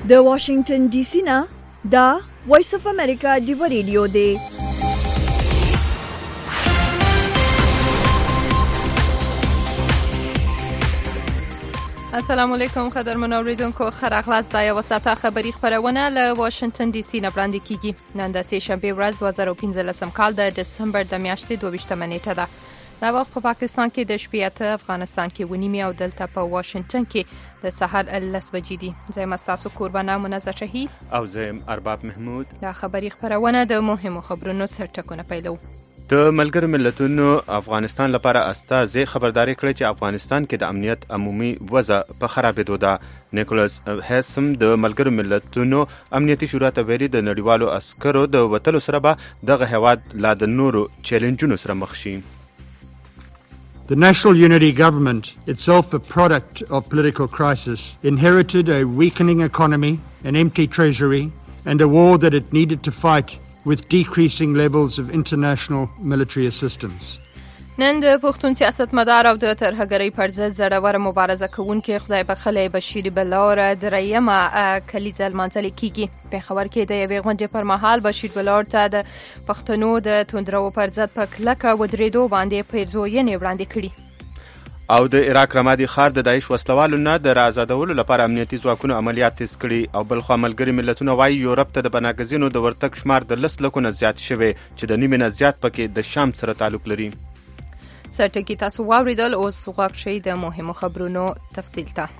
د واشنگټن ډي سي نه دا وایس اف امریکا ډیو ریډیو دی. السلام علیکم قدرمن اوریدونکو، ښه راغلاست. دا یوه ساعته خبري خپرونه له واشنگټن ډي سي نه وړاندې کیږي. نن د سه شنبې ورځ 2015 کال د دسمبر د میاشتې 22 نیټه ده. دا وخت په پاکستان کې د شپې اته، افغانستان کې ونیمه او دلته په واشنگټن کې د سحر 10 بجې دي. زه مستاسو قربانه منزه شهید او زه ارباب محمود. دا خبري خپرونه د مهمو خبرونو سرټکونه پیلو. د ملګرو ملتونو افغانستان لپاره استازي خبرداري کړې چې افغانستان کې د امنیت عمومي وضع په خرابېدو ده. نیکولاس هیسم د ملګرو ملتونو امنیتي شورا ته ویلي د نړیوالو عسکرو د وتلو سره به دغه هیواد لا د نورو چیلنجونو سره مخ شي. The National Unity Government, itself a product of political crisis, inherited a weakening economy, an empty treasury, and a war that it needed to fight with decreasing levels of international military assistance. نن د پښتون سیاستمدار او د ترهګرۍ پر ضد زړور مبارزه کوونکي خدای بخښلی بشیر بلور دریمه کلیزه لمانځل کیږي. پېښور کې د یوې غونډې پر مهال بشیر بلور ته د پښتنو د توندرو پر ضد په کلکه ودرېدو باندې پیرزوینې وړاندې کړي. او د عراق رمادي ښار د داعش وسلوالو نه د راآزادولو لپاره امنیتي ځواکونو عملیات تیز کړي. او بلخوا ملګري ملتونه وایي یورپ ته د پناهګزینو د ورتګ شمار د 10 لکو نه زیات شوی چې د نیمې نه زیات پکې د شام سره تعلق لري. سرټکی تاسو واوریدل، اوس غوږ شئ د مهمو خبرونو تفصیل ته.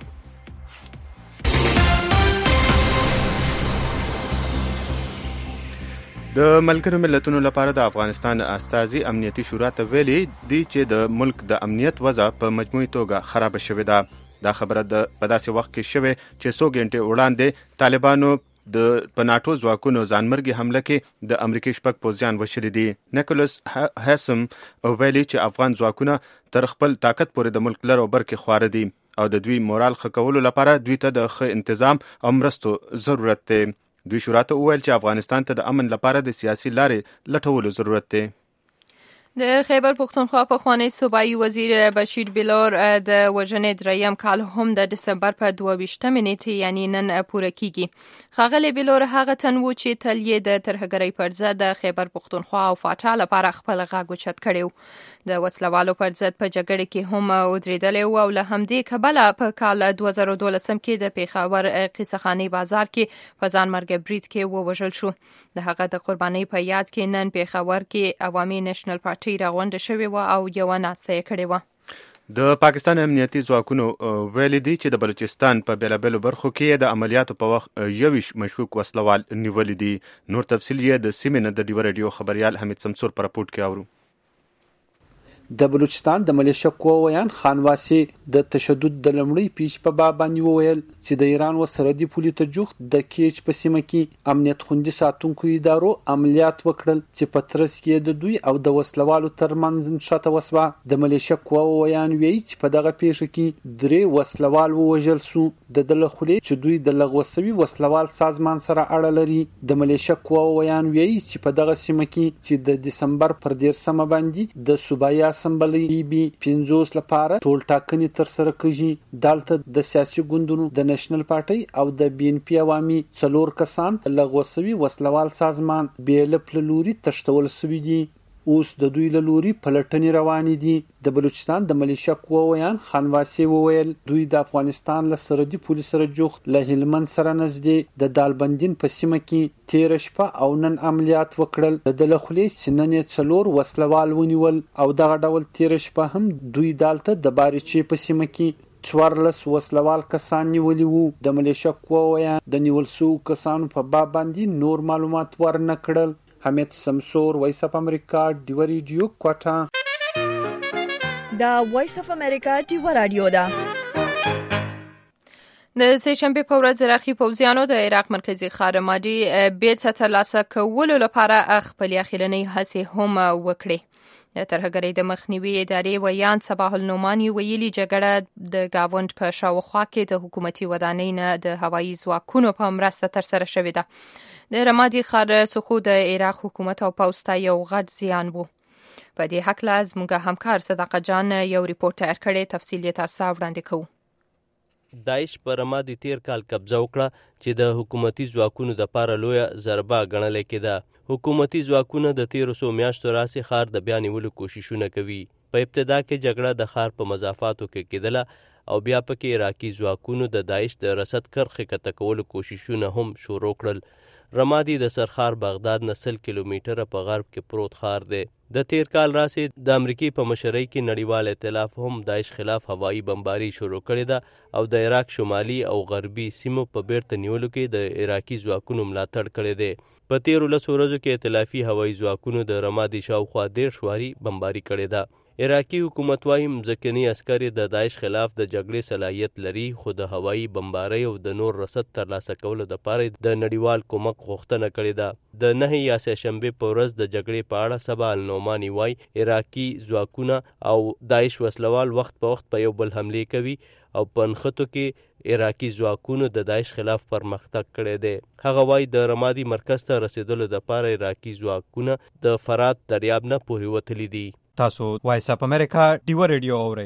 د ملګرو ملتونو لپاره د افغانستان استازي امنیتي شورا ته ویلي دي چې د ملک د امنیت وضع په مجموعي توګه خراب شوې ده. دا خبره په داسې وخت کې شوې چې 100 غنټې وړاندې طالبانو د پناټو ځواکونو ځانمرګي حمله کې د امریکای شپږ پوځیان وشلي دي. نیکولاس هیسم ویلي چې افغان ځواکونه تر خپل طاقت پورې د ملک لر او بر کې خواره دي او د دوی مورال ښه کولو لپاره دوی ته د ښه انتظام او مرستو ضرورت دی. دوی شورا ته وویل چې افغانستان ته د امن لپاره د سیاسي لارې لټولو ضرورت دی. د خیبر پښتونخوا پخوانی صوبایي وزیر بشیر بلور د وژنې دریم کال هم د دسمبر په 22 نیټه یعنی نن پوره کیږي. ښاغلی بلور هغه تن و چې تل یې د ترهګرۍ پر ضد د خیبر پښتونخوا او فاټا لپاره خپل غږ اوچت کړی. د وسلوالو پر ضد په جګړه کې هم ودرېدلی و او له همدې کبله په کال 2012 کې د پېښور قیصخانې بازار کې په ځانمرګي برید کې ووژل شو. د هغه د قربانۍ په یاد کې نن پېښور کې عوامي نېشنل پارټي راغونډه شوې وه او یوه ناسته یې کړې وه. د پاکستان امنیتي ځواکونو ویلي دي چې د بلوچستان په بیلابیلو برخو کې د عملیاتو په وخت 21 مشکوک وسلوال نیولي دي. نور تفصیل یې د سیمې نه د ډیو ریډیو خبریال حمید سمسور په راپورټ کې اورو. د بلوچستان د ملیشه قوایان خانواسي د تشدد د لمړی پیش په باب باندې وویل چې د ایران و سرحدي پولې ته جوخت د کیچ په سیمه کې امنیت خوندي ساتونکو ادارو عملیات وکړل چې په ترڅ کې د دوی او د وسلوالو ترمنځ نښته وسوه. د ملیشه قوایان وایي چې په دغه پیښه کې 3 وسلوال ووژل شو. د خولې چې دوی د لغوه شوي وسلوال سازمان سره اړه لري. د ملیشه قوایان وایي چې په دغه سیمه کې چې د دسمبر پر 13 باندې د صوبایي اسمبلی بي 50 لپاره ټول ټاکنې تر سره کیږي. دلته د سیاسي ګوندونو د نېشنل پارټي او د بي ان پي عوامي 4 کسان لغوه شوي وسلوال سازمان بیلپ لوري تشتول شوي دي. اوس د دوی له لوري پلټنې روانې دي. د بلوچستان د ملیشه قوایان خانواسي وویل دوی د افغانستان له سرحدي پولې سره جوخت له هلمند سره نږدې د دالبندین په سیمه کې تیر شپه او نن عملیات وکړل. د لخلې سننې 4 وسلوال ونیول او دغه ډول تیر شپه هم دوی دالته د باریچې په سیمه کې 14 وسلوال کسان نیولي وو. د ملیشه قوایان د نیول شوو کسانو په باب باندې نور معلومات ورنه کړل. حمید سمسور، وایس اف امریکا ډیو ریډیو کوټا. دا وایس اف امریکا ډیو رادیو ده. د سه شنبې په ورځ عراقي پوځیانو د عراق مرکزی ښار رمادي بیرته ترلاسه کولو لپاره خپلې اخیرنۍ هڅې هم وکړې. د ترهګرۍ د مخنیوي ادارې ویان صباح النعماني ویلي جګړه د گاوند په شاوخوا کې د حکومتي ودانۍ نه د هوایي ځواکونو په مرسته ترسره شوې ده. د رمادي ښار څخه د عراق حکومت او پوځ ته یو غټ زیان وو. په دې هکله زموږ همکار صداقت جان یو ریپورت تیار کړی، تفصیل یې تاسو ته وړاندې کوو. داعش پر رمادي تیر کال قبضه وکړه چې د حکومتي ځواکونو دپاره لویه ضربه ګڼلی کېده. حکومتي ځواکونه د تیرو څو میاشتو راهیسې ښار د بیا نیولو کوششونه کوي. په ابتدا کې جګړه د ښار په مضافاتو کې کېدله او بیا پکې عراقي ځواکونو د داعش د رسد کرښې کته کولو کوششونه هم شروع کړل. رمادي د سرخار بغداد نه 100 کیلومتره په غرب کې پروت ښار دی. د تیر کال راهیسې د امریکې په مشرۍ کې نړیوال ائتلاف هم داعش خلاف هوایي بمباري شروع کړې ده او د عراق شمالي او غربي سیمو په بیرته نیولو کې د عراقي ځواکونو ملاتړ کړی دی. په تیرو 10 ورځو کې ائتلافي هوایي ځواکونو د رمادي شاوخوا 1.5 واري بمباري کړې ده. عراقي حکومت وايي مځکني عسکر د داعش خلاف د جګړې صلاحیت لري، خو د هوایي بمبارۍ او د نور رسد ترلاسه کولو دپاره د نړیوال کومک غوښتنه کړې ده. د 9 یا سهشنبې په ورځ د جګړې په اړه سبا النعماني وايي عراقي ځواکونه او داعش وسلوال وخت په وخت په یو بل حملې کوي او په نښتو کې عراقي ځواکونو د داعش خلاف پرمختګ کړی دی. هغه وايي د رمادي مرکز ته رسیدلو دپاره عراقي ځواکونه د فرات دریاب نه پورې وتلي دي. تاسو وایس اپ امریکا ډیو ریډیو اورئ.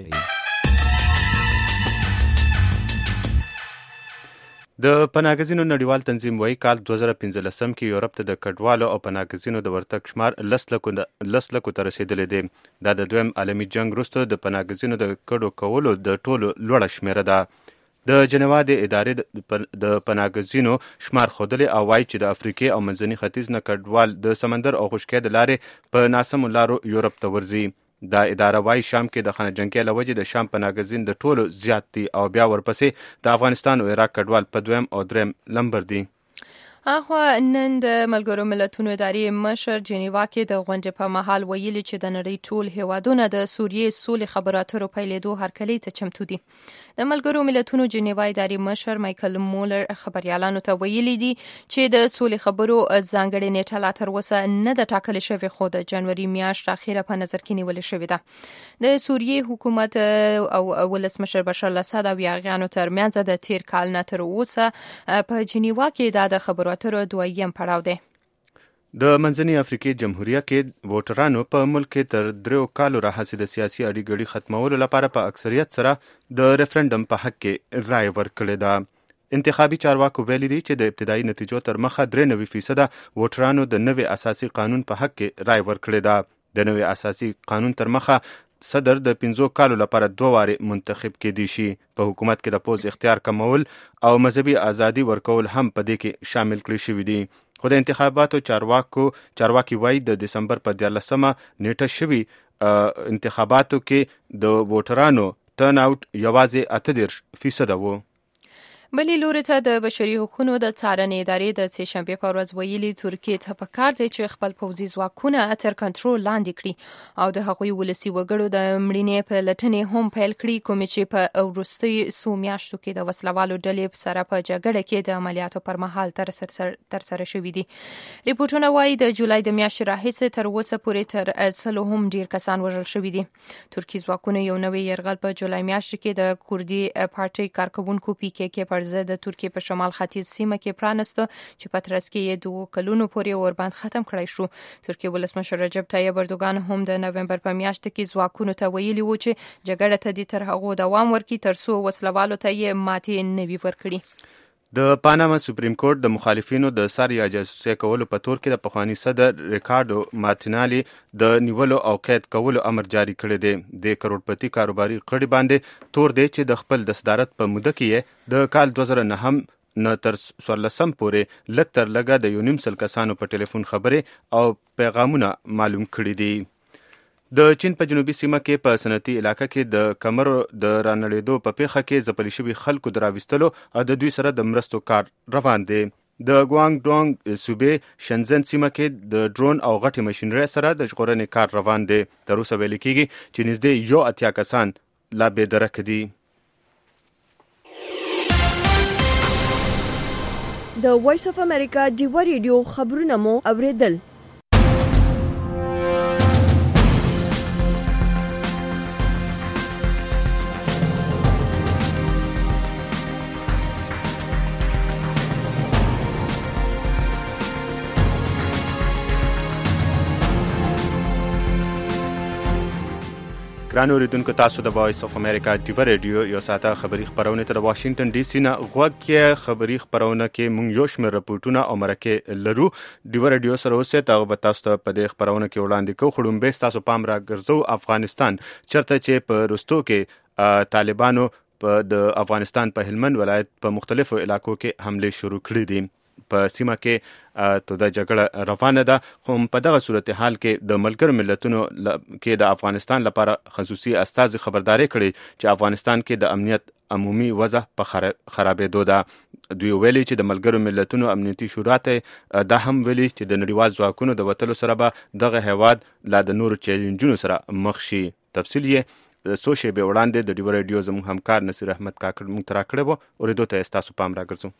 د پناهګزینو نړیوال تنظیم وایي کال 2015 کې یورپ ته د کډوالو او پناهګزینو د ورتګ شمار 10 لکو ته رسیدلی دی. دا د دویم عالمي جنګ وروسته د پناهګزینو د کډو کولو د ټولو لوړه شمیره ده. د جنیوا د ادارې د پناهګزینو شمار ښودلی او وایي چې د افریقې او منځني ختیځ نه کډوال د سمندر او خشکۍ د لارې په ناسمو لارو یورپ ته ورځي. دا اداره وایي شام کې د خانه جنګۍ له وجې د شام پناهګزین د ټولو زیات دي او بیا ورپسې د افغانستان او عراق کډوال په 2 او 3 نمبر دي. اخوا نن د ملګرو ملتونو ادارې مشر جنیوا کې د غونډې په مهال ویلي چې د نړۍ ټول هیوادونه د سوریې سولې خبرو اترو پیلېدو هرکلي ته چمتو دي. د ملګرو ملتونو جنیوا ادارې مشر مایکل مولر خبريالانو ته ویلي دي چې د سولې خبرو ځانګړې نیټه لا تر اوسه نه ده ټاکل شوې، خو د جنوري میاشت اخیره په نظر کې نیول شوې ده. د سوریې حکومت او ولسمشر بشار الاسد او یاغیانو ترمنځ د تیر کال نه تر اوسه په جنیوا کې د خبرو اترو دویم پړاو دی. د منځنۍ افریقې جمهوریه کې ووټرانو په ملک کې تر 3 کالو راهیسې د سیاسي اړیګړي ختمولو لپاره په اکثریت سره د ریفرنډم په حق کې رای ورکړې ده. انتخابي چارواکو ویلي دي چې د ابتدایي نتیجو تر مخه 93% ووټرانو د نوي اساسي قانون په حق کې رای ورکړې ده. د نوي اساسي قانون تر مخه صدر د 15 کالو لپاره 2 واري منتخب کېدی شي. په حکومت کې د پوز اختیار کمول او مذهبي ازادي ورکول هم په دې کې شامل کړي شوي دي. خو د انتخاباتو چارواکي وایي د دسمبر په 14مه نیټه شوي انتخاباتو کې د ووټرانو ټرن آوټ یوازې 8% وو. بلې لوري ته د بشري حقوقو د څارنې ادارې د سهشنبې په ورځ ویلي ترکیې ته پکار دی چې خپل پوځي ځواکونه تر کنټرول لاندې کړي او د هغوی ولسي وګړو د مړینې په لټنې هم پیل کړي، کومې چې په وروستیو څو میاشتو کې د وسلوالو ډلې سره په جګړه کې د عملیاتو پر مهال ترسره شوي دي. ریپورټونه وایي د جولای د میاشتې راهیسې تر اوسه پورې تر 100 هم ډیر کسان وژل شوي دي. ترکیې ځواکونه یو نوی یرغل په جولای میاشت کې د کوردي پارټي کارکونکو PKK پر ضد د ترکیې په شمال ختیځ سیمه کې پرانسته چې په ترڅ کې یې 2 کلونو پورې ورباند ختم کړی شو. ترکیې ولسمشر رجب طیب اردوغان هم د نومبر په میاشت کې ځواکونو ته ویلي و چې جګړه ته د تر هغو دوام ورکړي تر څو وسلوالو ته یې ماتې نه وي ورکړي. د پاناما سپریم کورټ د مخالفینو د سر یا جاسوسي کولو په تور کې د پخوانی صدر ریکارډو مارټینالي د نیولو او قید کولو امر جاری کړی دی. د کروڑپتی کاروباري قړي باندې تور دی چې د خپل د صدارت په موده کې د کال 2009 نه تر 14 پورې لږ تر لږه د 1.5 کسانو په ټلیفون خبرې او پیغامونه معلوم کړي دي. د چین په جنوبي سیمه کې په صنعتي علاقه کې د کمرو د رانړېدو په پیښه کې ځپلي شوي خلکو د راوستلو او د دوی سره د مرستو کار روان دی. د ګوانګ صوبې شنزن سیمه کې د ډرون او غټې ماشینرۍ سره د ژغورنې کار روان دی. تر اوسه ویل کېږي چې نږدې 80 کسان لا بېدرکه دي. د وایس اف امریکا ډیو ریډیو خبرونه مو اوریدل. ګرانو اوریدونکو تاسو د وایس اف امریکا ډیو ریډیو یو ساعته خبری خبرونه تر واشنگټن ډي سي نه غوږی خبری خبرونه کې مونږ یو شمېر رپورټونه او مرکه لرو ډیو ریډیو سره اوسه تاسو تاسو ته په دې خبرونه کې وړاندې کوو خړوم به تاسو پام را ګرځو افغانستان چرته چې په رستو کې طالبانو د افغانستان په هلمند ولایت په مختلفو علاقو کې حمله شروع کړې دي په سیمه کې ته د جګړه روانه ده خو په دغه صورتحال کې د ملګرو ملتونو کې د افغانستان لپاره خصوصي استازي خبرداري کړې چې افغانستان کې د امنیت عمومي وضع په خرابېدو ده دوی ویلي چې د ملګرو ملتونو امنیتي شورا ته دا هم ویلي چې د نړیوال ځواکونو د وتلو سره به دغه هیواد لا د نورو چیلنجونو سره مخ شي تفصیل یې څو شیبې وړاندې د ډیو ریډیو زموږ همکار نصیر احمد کاکړ موږ ته راکړی و اورېدو ته یې ستاسو پام راګرځو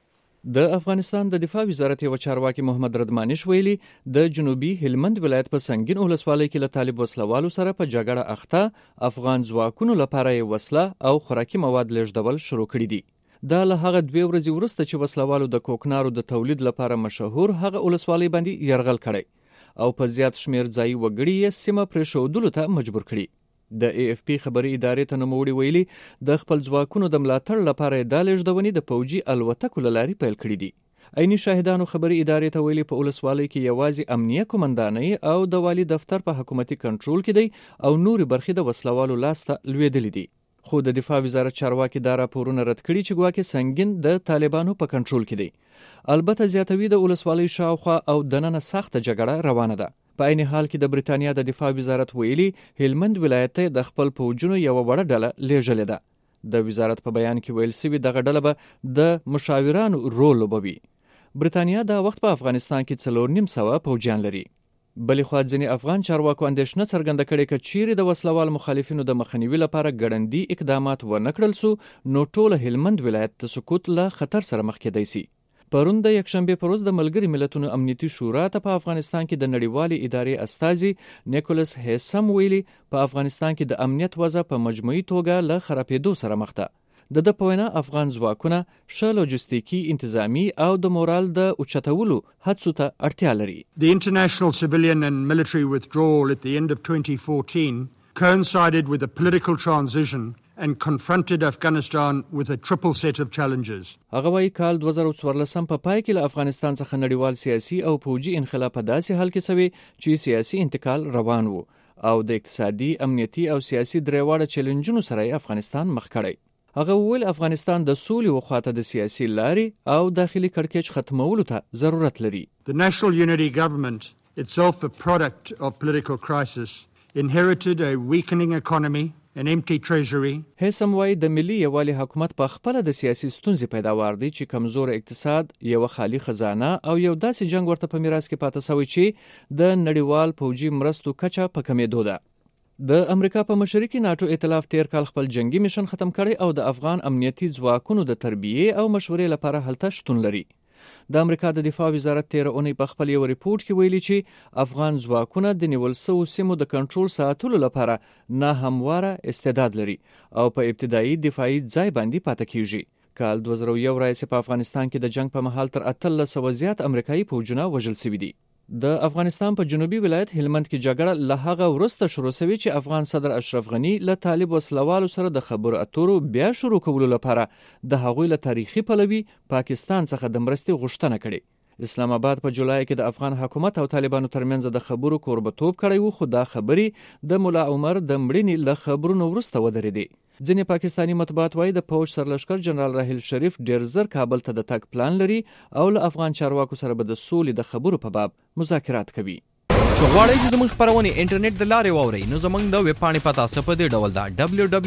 د افغانستان د دفاع وزارت یو چارواکي محمد ردمانش ویلي د جنوبي هلمند ولایت په سنگین ولسوالۍ کې له طالب وسلوالو سره په جګړه اخته افغان ځواکونو لپاره یې وسله او خوراکي مواد لیږدول شروع کړي دي دا له هغه 2 ورځې وروسته چې وسلوالو د کوکنارو د تولید لپاره مشهور هغه ولسوالۍ باندې یرغل کړی او په زیات شمیر ځای وګړي یې سیمه پرېښودلو ته مجبور کړي د AFP خبري ادارې ته نوموړي ویلي د خپل ځواکونو د ملاتړ لپاره د لیږدونې د پوجي الوتکو له لارې پیل کړي دي عیني شاهدانو خبري ادارې ته ویلي په ولسوالۍ کې یوازې امنیه قومندانۍ او د والی دفتر په حکومتي کنټرول کې دی او نوري برخې د وسلوالو لاسته لوېدلې دي خو د دفاع وزارت چارواکي دا راپورونه رد کړي چې ګواکې سنگین د طالبانو په کنټرول کې دی البته زیاتوي د ولسوالۍ شاوخوا او دننه سخته جګړه روانه ده په عین حال کې د بریتانیا د دفاع وزارت ویلي هلمند ولایت ته د خپل پوجونو یو وړه ډله لیږلې ده د وزارت په بیان کې ویل سوي دغه ډله به د مشاورانو رول لوبوي بریتانیا دا وخت په افغانستان کې 4.5 پوجیان لري بلې خوا ځینې افغان چارواکو اندېښنه څرګنده کړې چې چیرې د وسلوال مخالفینو د مخنیوي لپاره ګړندي اقدامات ونه کړل سو نو ټول هلمند ولایت د سقوط له خطر سره مخ کېدای شي پرون د یکشنبه پر ورځ د ملګری ملتونو امنیتي شورا ته په افغانستان کې د نړیوالې ادارې استازي نیکولس هیسم ویلي په افغانستان کې د امنیت وضع په مجموعي توګه له خرابېدو سره مخ ده د په وینا افغان ځواکونه ښه لوجستیکي انتظامی او د مورال د اوچتولو هڅو ته اړتیا لري The international civilian and military withdrawal at the end of 2014 coincided with a political transition and confronted Afghanistan with a triple set of challenges. هغه وايي کال 2014 په پای کې له افغانستان څخه نړیوال سیاسي او پوجي انقلاب په داسې حال کې سوي چې سیاسي انتقال روان وو او د اقتصادي امنیتي او سیاسي درېواړه چیلنجونو سره افغانستان مخ کړی هغه ویل افغانستان د سولې وخواته د سیاسي لارې او داخلي کړکېچ ختمولو ته ضرورت لري The National Unity Government, itself a product of political crisis, inherited a weakening economy, an empty treasury. هیڅم وای د ملي یوالي حکومت په خپل د سیاسي ستونزې پیداوار دی چې کمزور اقتصاد یو خالی خزانه او یو داسې جنگ ورته په میراث کې پاتې شوی چې د نړیوال پوجي مرستو کچه په کمېدو ده د امریکا په مشرۍ کې ناتو ائتلاف تیر کال خپل جنگي میشن ختم کړي او د افغان امنیتي ځواکونو د تربیه او مشورې لپاره هلته شتون لري د امریکا د دفاع وزارت 13 اونۍ په خپل یو ریپورت کې ویلي چې افغان ځواکونه د نیول شوو سیمو د کنټرول ساتلو لپاره نه همواره استعداد لري او په ابتدایي دفاعي ځای باندې پاتې کیږي کال 2001 راځي په افغانستان کې د جنگ په محل تر 1300 زیات امریکایي پوجونه وژل شوي دي د افغانستان په جنوبي ولایت هلمند کې جګړه له هغه وروسته شروع شوې چې افغان صدر اشرف غنی له طالب وسلوالو سره د خبرو اترو بیا شروع کولو لپاره د هغوی له تاریخي پلوي پاکستان څخه د مرستې غوښتنه کړې اسلام آباد په جولای کې د افغان حکومت او طالبانو ترمنځ د خبرو کوربتوب کړی و خو دا خبرې د مولا عمر د مړینې له خبرونو وروسته ودرېدې ځینې پاکستانی مطبوعات وایي د پوج سرلشکر جنرال راحیل شریف ډیر زر کابل ته د تګ پلان لري او له افغان چارواکو سره به د سولې د خبرو په باب مذاکرات کوي غواړئ چې زموږ خبرونه انټرنیټ د لارې واورئ نو زموږ د ویب پاڼې پتا په دې ډول ده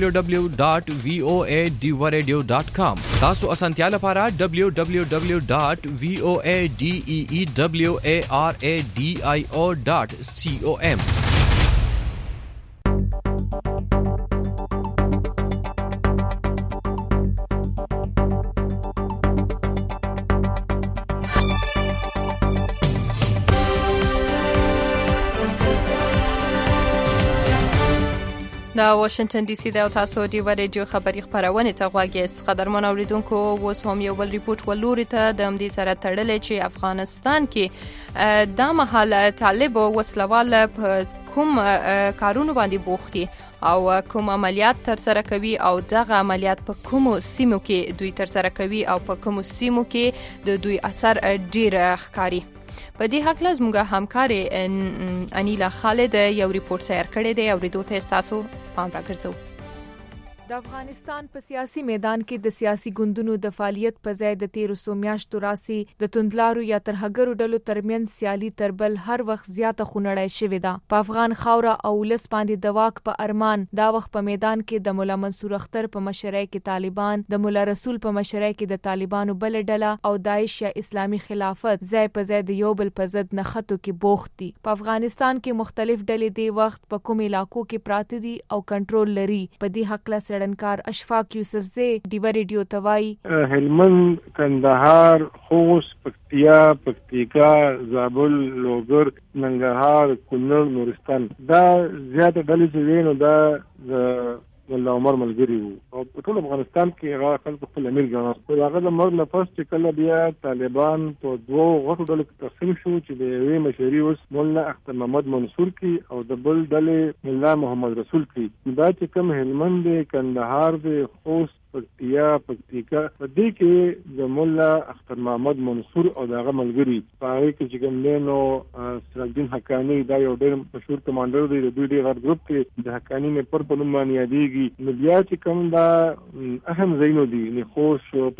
www.voaradio.com تاسو اسانتیا لپاره www.voadeewaradio.com د دا واشنگټن ډي سي د تاسو دی ورېډیو خبري خبرونه ته غواګیس قدرمن اوریدونکو اوس هم یو بل ریپورت ولوري ته د امدي سره تړلې چې افغانستان کې د مهال طالب وسلوال په کوم کارونو باندې بوختي او کوم عملیات تر سره کوي او دغه عملیات په کوم سیمو کې دوی تر سره کوي او په کوم سیمو کې د دوی اثر ډیر ښکاري. په دې حق له زموږ همکارې انیلا خالد یو ریپورت تیار کړی دی او ریډو ته تاسو پام راګرځو. د افغانستان په سیاسي میدان کې د سیاسي ګوندونو د فعالیت په ځای د 1300 میاشتو راسي د توندلارو یا ترهګرو ډلو ترمنځ سیالي تربل هر وخت زیاته خونړی شوې ده. په افغان خاوره او ولس باندې د واک په ارمان دا وخت په میدان کې د مولا منصور اختر په مشرۍ کې طالبان، د مولا رسول په مشرۍ کې د طالبانو بل ډله او داعش یا اسلامي خلافت ځای په ځای د یو بل په ضد نښتو کې بوخت دي. په افغانستان کې مختلف ډلې د وخت په کوم علاقو کې پراته دي او کنټرول لري. په دې حق له څېړنکار اشفاق یوسفزی ډیو ریډیو توای هلمند، کندهار، خوست، پکتیکا، زابل، لوګر، ننګرهار، کونړ، نورستان دا زیاته ډلې چې وینو دا د مولا عمر ملګری وو او په ټول افغانستان کې هغه خلک خپل امیر ګڼل. هغه د مرګ نه پس چې کله بیا طالبان په دوه غټو ډلو کې تقسیم شو چې د یوې مشري اوس مولا اختر محمد منصور کی او د بل ډلې مولا محمد رسول کی. دا چې کوم هلمند دی، کندهار دی، خوست، پکتیکا په دې کې د مولا اختر محمد منصور او دغه ملګری په هغه کې چې کوم دینو سراج الدین حقانی دا یو ډېر مشهور کمانډر دی د دوی ډېر ګروپ کې د حقانی نه پر په نوم باندې یادېږي. نو بیا چې کوم دا اهم ځایونه دي نه خوست شو،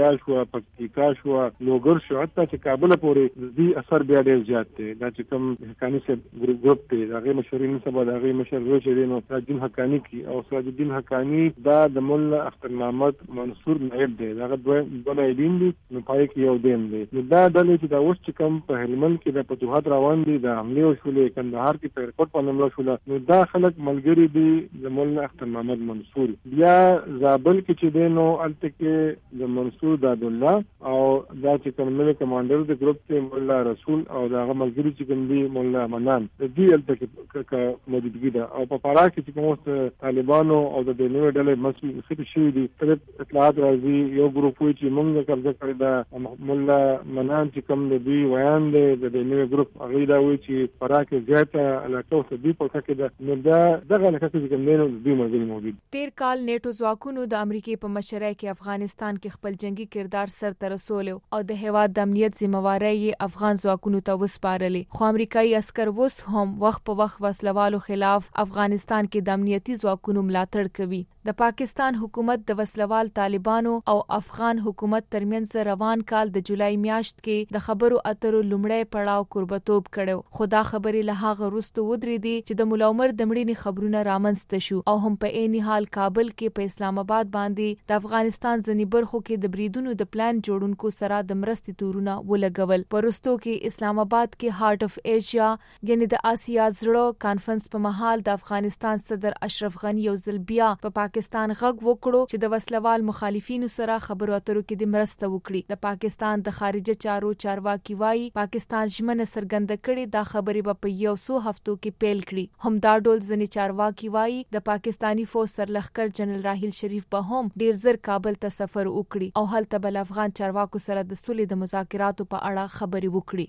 پکتیکا شو، لوګر شو، حتی چې کابل پورې د دې اثر بیا ډېر زیات دی. دا چې کوم حقانی سره ګروپ دی هغه مشرین سبا دغه مشر روش دی نو سراج الدین حقانی کی او سراج الدین حقانی دا د مولا اختر محمد منصور نائب دی. دغه دوه نائبین دي نو پای کې یو دیم دی. نو دا ډلې چې دا اوس چې کوم په هلمند کې د فتوحات روان دي د حمله وشولې، کندهار کې په ریکورډ باندې حمله شوله، نو دا خلک ملګری دي د مولا اختر محمد منصور. بیا زابل کې چې دی نو هلته کې د منصور داد الله او دا چې کوم نوی کمانډر د ګروپ کې مولا رسول او دغه ملګری چې کوم دی مولا منان د دې هلته کې موجودګي ده. او په فراه کې چې کوم طالبانو او د نوې ډلې مسؤل شوي دي اطلاعات راځي یو ګروپ وی چې موږ قبضه کړی دا مولا منان چې کوم د دوی ویان دی د نوې ګروپ هغه دا وی چې فراه کې زیاته علاقه او سدي په کې ده. نو دا دغه علاقه کې کوم دی نو دوی ملګری موجود. تیر کال نیټو ځواکونو د امریکای په مشرۍ کې افغانستان کې خپل جنگي کردار سر ته رسولو او د هیواد د امنیت ذمہواری افغان ځواکونو ته وسپارلې. خو امریکایي عسكر وس هم وخت په وخت وسلوالو خلاف افغانستان کې د امنیتي ځواکونو ملاتړ کوي. د پاکستان حکومت د وسلوال طالبانو او افغان حکومت ترمنځ روان کال د جولای میاشت کې د خبرو اترو لومړی پړاو کوربتوب کړو. خو دا خبرې له هغه وروسته ودرېدې چې د مولا عمر د مړینې خبرونه رامنځته شو او هم په عین حال کابل کې په اسلام آباد باندې د افغانستان ځینې برخو کې د بریدونو د پلان جوړونکو سره د مرستې تورونه ولګول. پرستو کې اسلام آباد کې هارت اف ایشیا یعنی د آسیا زړه کانفرنس په مهال د افغانستان صدر اشرف غنی یو ځل بیا په پاکستان غږ وکړو چې د وسلوال مخالفینو سره خبرو اترو کې د مرسته وکړي. د پاکستان د خارجه چارو چارواکي وایي پاکستان ژمنه څرګنده کړې دا خبرې په یو څو هفتو کې پیل کړي. هم دا ډول ځینې چارواکي وایي د پاکستانی فوج سرلښکر جنرال راحیل شریف به هم ډیر زر کابل ته سفر وکړي او هلته بل افغان چارواکو سره د صلح د مذاکراتو په اړه خبرې وکړي.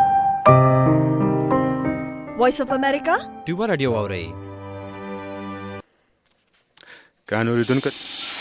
وایس اف امریکا ډیو رادیو اوري کانوریدونکو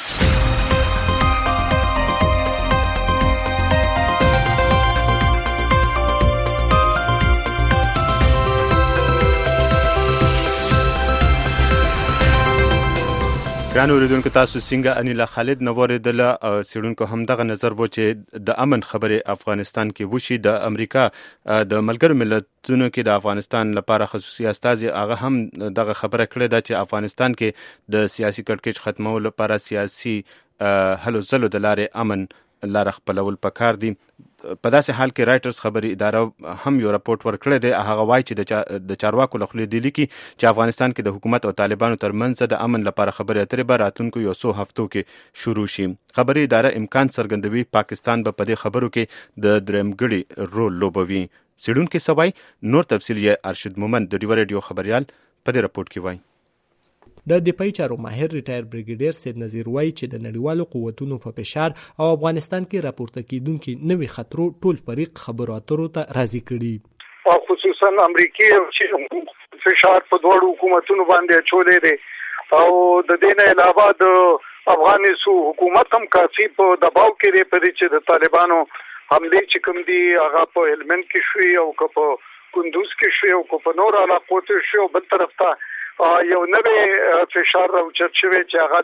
ګران اوریدونکو تاسو څنګه انیلا خالد نو ورېدله سیډونکو همدغه نظر وو چې د امن خبرې افغانستان کې وشي. د امریکا د ملګرو ملتونو کې د افغانستان لپاره خصوصي استازي هغه هم دغه خبره کړې ده چې افغانستان کې د سیاسي کړکېچ ختمولو لپاره سیاسي هلو ځلو د لارې امن لار خپلول پکار دي. په داسې حال کې رایټرز خبري اداره هم یو راپورټ ورکړی دی. هغه وایي چې د چارواکو له خولې دی لیکي چې افغانستان کې د حکومت او طالبانو ترمنځ د امن لپاره خبرې اترې به راتلونکو یو څو هفتو کې شروع شي. خبري اداره امکان څرګندوي پاکستان به په دې خبرو کې د درېمګړي رول لوبوي. څېړونکي سوای نور تفصیل یې ارشد مومند د ډیو ریډیو خبريال په دې راپورټ کې وایي. د دفاعي چارو ماهر ریټایر بریګیډیر سید نذیر وایي چې د نړیوالو قوتونو په فشار او افغانستان کې راپورته کیدونکي نوي خطرو ټول فریق خبرو اترو ته راضي کړي او خصوصا امریکای او چین فشار په دوه حکومتونو باندې چولې دي او د دې نه علاوه د افغانستان حکومت هم کافي په دباو کې لري په دې چې د طالبانو حمله چې کوم دي هغه په هلمند کې شوي او په کندوز کې شوي او په نور علاقو کې شوي او بل طرف ته یو نوې فشار راوچت شوی چې هغه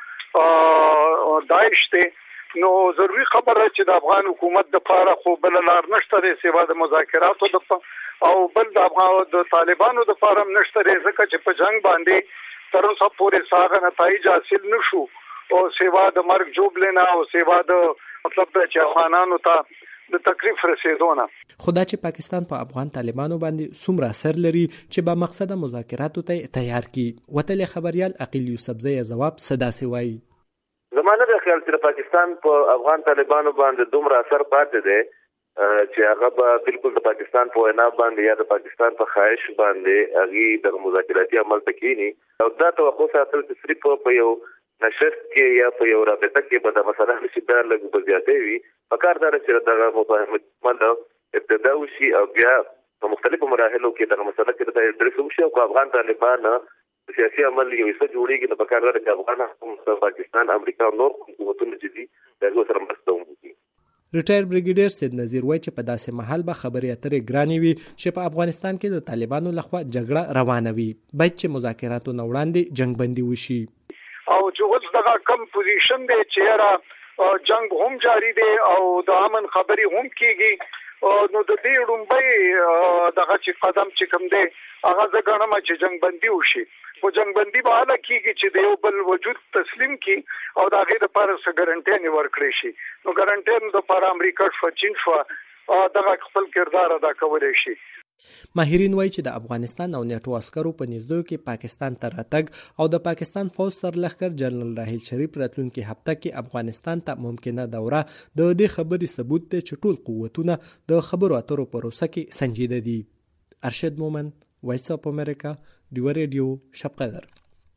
د داعش ته نو ضروری خبره چې د افغان حکومت د لپاره خو بل لار نشته د سیوا د مذاکراتو د او بل د افغان د طالبانو د لپاره نشته ځکه چې په جنگ باندې تر اوسه پورې ساغه نتایج حاصل نشو او سیوا د مرګ جوړلنه او سیوا د مطلب د چې افغانانو ته د تکلیف رسیدونه خدا چې پاکستان په افغان طالبانو باندې څومره اثر لري چې با مقصد مذاکراتو ته تیار کی وتل خبريال عقیل یوسفزی جواب صدا سی وایي زمانه د خیال چې پاکستان په افغان طالبانو باندې دومره اثر پاتې دی چې هغه به بالکل د پاکستان په وینا باندې یا د پاکستان په خواهش باندې هغه د مذاکراتي عمل تکینی او دا توقع ساتل چې صرف په یو نشست کې یا په یو رابطه کې به د مسله نشي دا لږ په زیاتې وي پکار دا چې دغه مفاهمت ابتدا وشي او بیا په مختلفو مراحلو کې دغه مسله کې د ادریس وشي او افغان طالبان سیاسي عمل یو څه جوړیږي د پکار د افغان حکومت پاکستان امریکا او نور قوتونو چې دي دغه سره مرسته وکړي ریټایر بریګیډیر سید نذیر وایي چې په داسې محل به خبرې اترې ګرانې وي چې په افغانستان کې د طالبانو لخوا جګړه روانه وي باید چې مذاکراتو نه وړاندې جنگ بندي وشي او چې اوس دغه کم پوزیشن دی چې را جنگ هم جاری دی او د امن خبرې هم کیږي نو د دې ډومبې دغه چې قدم چې کوم دی هغه ځګنه چې جنگ بندي وشي او جنگ بندي به حاله کیږي چې د یو بل وجود تسلیم کی او د هغه لپاره څه ګارانټي نه ورکړي شي نو ګارانټي د لپاره امریکا شو چین شو دغه خپل کردار ادا کولای شي ماهرین وایي چې د افغانستان او نیټو عسکرو په نږدې کې پاکستان ته راتګ او د پاکستان فوج سرلښکر جنرال راحیل شریف راتلونکي هفته کې افغانستان ته ممکنه دوره د دې خبرې ثبوت دی چې ټول قوتونه د خبرو اترو پروسه کې سنجیده دي ارشد مومن وایس اف امریکا دیو ریډیو شب قدر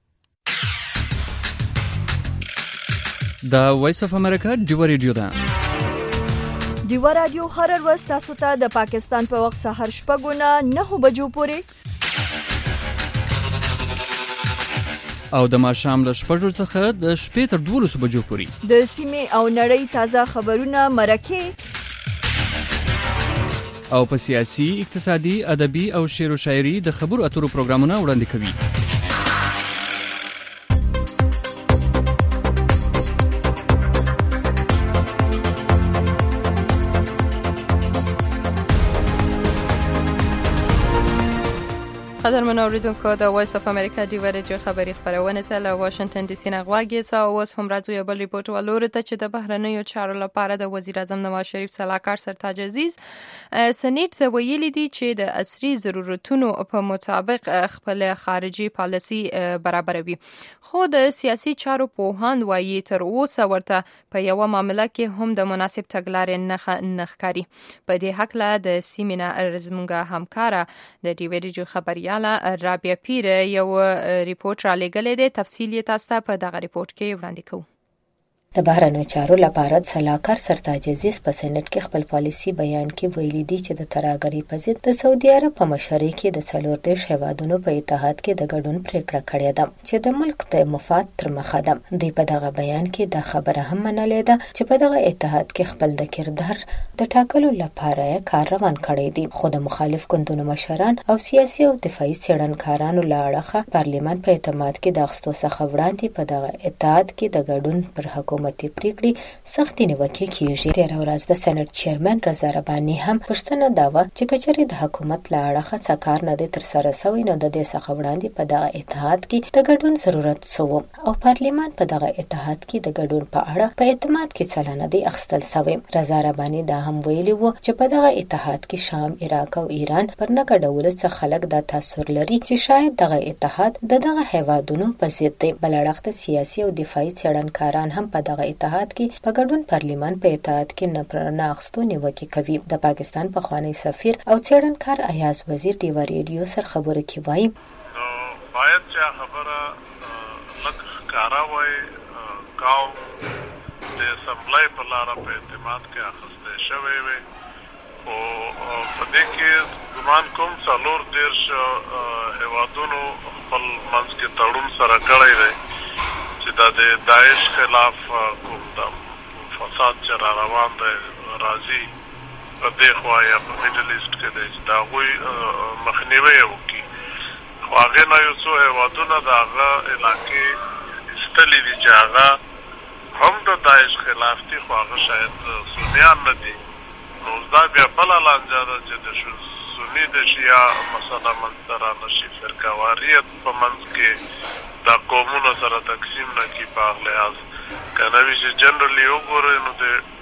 د وایس اف امریکا دیو ریډیو ده دیو رادیو هر ورځ تاسو ته د پاکستان په وخت سحر 9:09 بجو پورې او د ماښام له 6 څخه د شپې تر 12 بجو پورې د سیمې او نړۍ تازه خبرونه مرکه او په سیاسي اقتصادي ادبي او شعر و شاعري د خبرو اترو پروګرامونه وړاندې کوي قدرمن اوریدونکو د وایس اف امریکا دی ورجو خبری خبرونه ته له واشنگټن ډي سي نه غواګي اوس هم راځو یو بل ریپورت ولور ته چې د بهرنیو چارو لپاره د وزیر اعظم نواز شریف صلاحکار سرتاج عزیز سنیټ ویلي دي چې د عصري ضرورتونو په مطابق خپل خارجي پالیسي برابروي خو د سیاسي چارو پوهاند وایي تر اوسه ورته په یو معاملې کې هم د مناسب تګلارې نه ښکاري په دې حق له د سیمینار زموږه همکارا د ډي ویډیو خبریا رابعه پیر یو ریپورت را لګلې ده تفصیل یې تاسو ته په دغه ریپورت کې وړاندې کوو د بهرنیو چارو لپاره صلاحکار سرتاج عزیز په سېنات کې خپل پالیسي بیان کې ویلي دي چې د ترهګرۍ په ضد د سعودي عرب په مشرۍ کې د 14 هیوادونو په اتحاد کې د ګډون پریکړه کړې ده چې د ملک د مفاد تر مخه ده دوی په دغه بیان کې دا خبره هم منلې ده چې په دغه اتحاد کې خپل د کردار د ټاکلو لپاره کار روان کړی دی خو د مخالف ګوندونو مشران او سیاسي او دفاعي څېړنکارانو له اړخه پارلیمان په اعتماد کې د اخستو څخه وړاندې په دغه اتحاد کې د ګډون پر حکومتي پریکړې سختي نیوکه کیږي تیر ورځ د سېنات چیرمن رضا رباني هم پښتنه داوا چې کچري د حکومت له اړخه څه کار نه دی تر سره شوی نو د دې څخه وړاندې په دغه اتحاد کې د ګډون ضرورت سو او پارلیمان په دغه اتحاد کې د ګډون په اړه په اعتماد کې څلنه دی اخستل شوی رضا رباني دا هم ویلي وو چې په دغه اتحاد کې شام عراق او ایران پر نه ګډولو څخه خلک د تاثیر لري چې شاید دغه اتحاد دغه هیوادونو په ضد دی بل اړخ سیاسي او دفاعي څېړنکاران هم په دغه اتحاد کې په ګډون پارلیمان په اتحاد کې نه اخستو نیوکه کوي د پاکستان پخوانی سفیر او څېړنکار ایاز وزیر دی ریډیو سره خبرو کې وایي باید چې خبره ښکاره وای قوم د اسمبلی په لاره په اعتماد کې اخیستی شوی وی خو په دې کې ګمان کوم 40 هیوادونو خپل منځ کې تړون سره کړی دی چې دا د داعش خلاف کوم د فساد چې را روان دی راځي په دې خوا یا په میډل ایسټ کې دی چې د هغوی مخنیوی وکړي خو هغې نه یو څو هیوادونه د هغه علاقې ایستلي دي چې هغه هم د داعش خلاف دي خو هغه شاید سنیان نه دي نو دا بیا بله لانجه ده چې د سني د شیعه مسله منځته رانه شي فرقهواریت په منځ کې دا قومونو سره تقسیم نه کړي په هغه لحاظ که نه وي چې جنرالي وګورئ نو د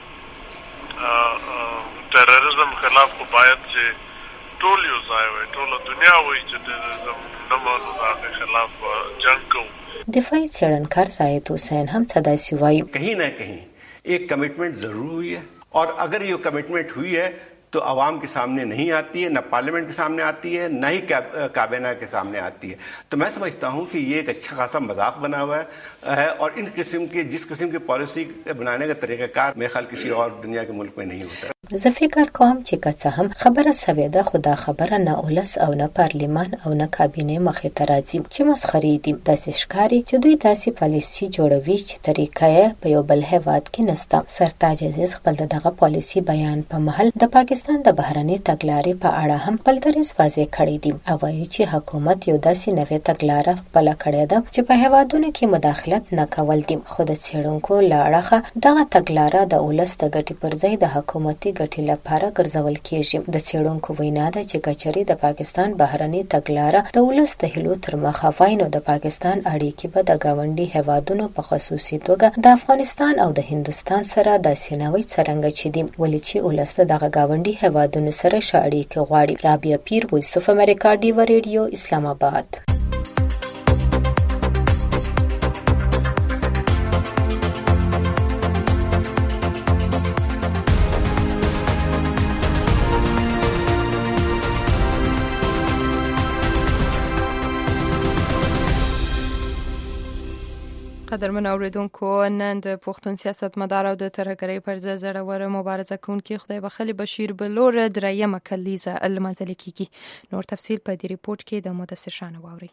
تروریزم خلاف خو باید چې ټول یو ځای وي ټوله دنیا وایي چې تروریزم نه منو د هغې خلاف جنګ کوو دفاعی څېړنکار زاهد حسین هم څه داسې وایي कहीं ना कहीं एक कमिटमेंट जरूर हुई है और अगर ये कमिटमेंट हुई है तो आवाम के सामने नहीं आती है, न पार्लियामेंट के सामने आती है, न ही काबीना के सामने आती है। तो मैं समझता हूँ कि ये एक अच्छा खासा मजाक बना हुआ है और इन किस्म के जिस किस्म की पॉलिसी बनाने का तरीक़ाकार मेरे ख्याल किसी और दुनिया के मुल्क में नहीं होता। زه فکر کوم چې که څه هم خبره سوې ده خو دا خبره نه اولس او نه پارلیمان او نه کابینې مخې ته راځي چې مسخرې دي داسې ښکاري چې دوی داسې پالیسي جوړوي چې طریقه یې په یو بل هیواد کې نسته. سرتاج عزیز خپل دغه پالیسي بیان په محل د پاکستان د بهرنۍ تګلارې په اړه هم خپل دریځ واضح کړی دی او وایي چې حکومت یو داسې نوې تګلاره خپله کړې ده چې په هیوادونو کې مداخلت نه کول دي خو د څېړونکو له اړخه دغه تګلاره د اولس د ګټې پر ځای د حکومتي ګټې لپاره ګرځول کېږي. د څېړونکو وینا ده چې کچري د پاکستان بهرنۍ تګلاره د ولس د هیلو تر مخه وای نو د پاکستان اړیکې به د ګاونډي هیوادونو په خصوصي توګه د افغانستان او د هندستان سره داسې نوې څرنګه چې دي ولې چې ولس دغه ګاونډي هیوادونو سره ښه اړیکې غواړي. رابعه پیر، وایس اف امریکا، ډیو ریډیو، اسلام آباد. قدرمن اوریدونکو نن د پښتون سیاستمدار او د ترهګرۍ پر ضد زړوره مبارزه کوونکي خدای بخښلي بشیر بلور درېیمه کلیزه لمانځل کیږي. نور تفصیل په دې ریپورت کې د مدثر شانه واوري.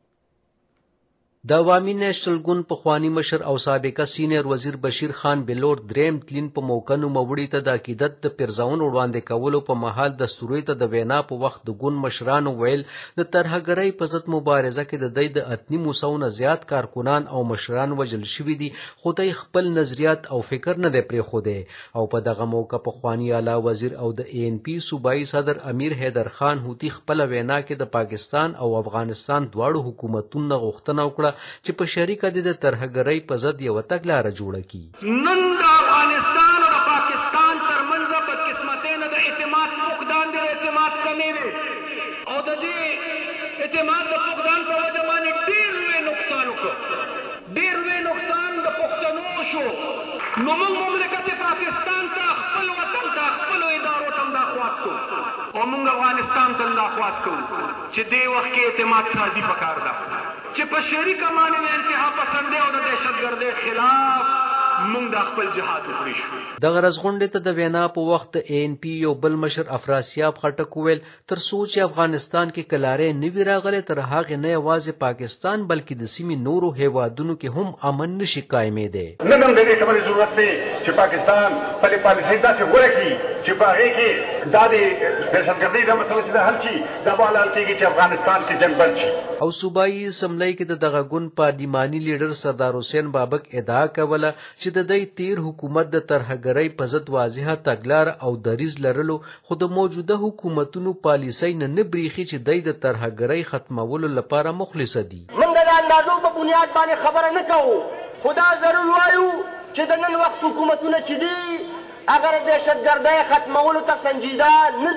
د عوامي نیشنل ګوند پخوانی مشر او سابقه سینیر وزیر بشیر خان بلور دریم تلین په موقع نوموړي ته د عقیدت د پیرزون وړاندې کولو په محل دستوري ته د وینا په وخت د ګوند مشرانو ویل د ترهګرۍ په ضد مبارزه کې د دوی د 800 زیات کارکنان او مشران وژل شوي دي خو دوی خپل نظریات او فکر نه دی پرېښودی او په دغه موقع پخوانی اعلی وزیر او د ANP صوبایي صدر امیر حیدر خان هوتي خپل وینا کې د پاکستان او افغانستان دواړو حکومتونو غوښتنه وکړه چې په شریکه د ترهګرۍ په ضد یو تګلاره جوړه کړي. نن د افغانستان او د پاکستان ترمنځ بدقسمتۍ نه د اعتماد فقدان دی، اعتماد کمی دی او د دې اعتماد د فقدان په وجه باندې ډېر لوی نقصان وکړ، ډېر لوی نقصان د پښتنو شو. نو موږ مملکت پاکستان ته خپل وطن ته خپلو ادارو ته دا خواست کوو او موږ افغانستان ته دا خواست کوو چې دې وخت کې اعتماد سازي پکار ده چې په شریکه باندې د انتها پسندۍ او د دهشتګردۍ خلاف موږ د خپل جهاد وکړی شو. دغه رزغونډې ته د وینا په وخت د ANP یو بل مشر افراسیاب خټک وویل تر څو چې افغانستان کې کلارې نه وي راغلی تر هغې نه یوازې پاکستان بلکې د سیمې نورو هیوادونو کې هم امن نشي قایمېدی. نن هم د دې خبرې ضرورت دی چې پاکستان خپلې پالیسۍ داسې غوره کړي چې په هغې کې دا د دهشتګردۍ دا مسله چې ده حل شي دا به حل کېږي چې افغانستان کې جنګ بند شي. او صوبایي اسمبلی کې د دغه ګوند پارلماني لیډر سردار حسین بابک ادعا کوله چې د دوی تیر حکومت د ترهګرۍ په ضد واضحه تګلاره او دریځ لرلو خو د موجوده حکومتونو پالیسۍ نه بریښي چې دوی د ترهګرۍ ختمولو لپاره مخلصه دي. موږ د اندازو په بنیاد باندې خبره نه کوو خو دا ضرور وایو چې د نن وخت حکومتونه چې دي اگر دهشتګردۍ ختمولو ته سنجیده نه دي.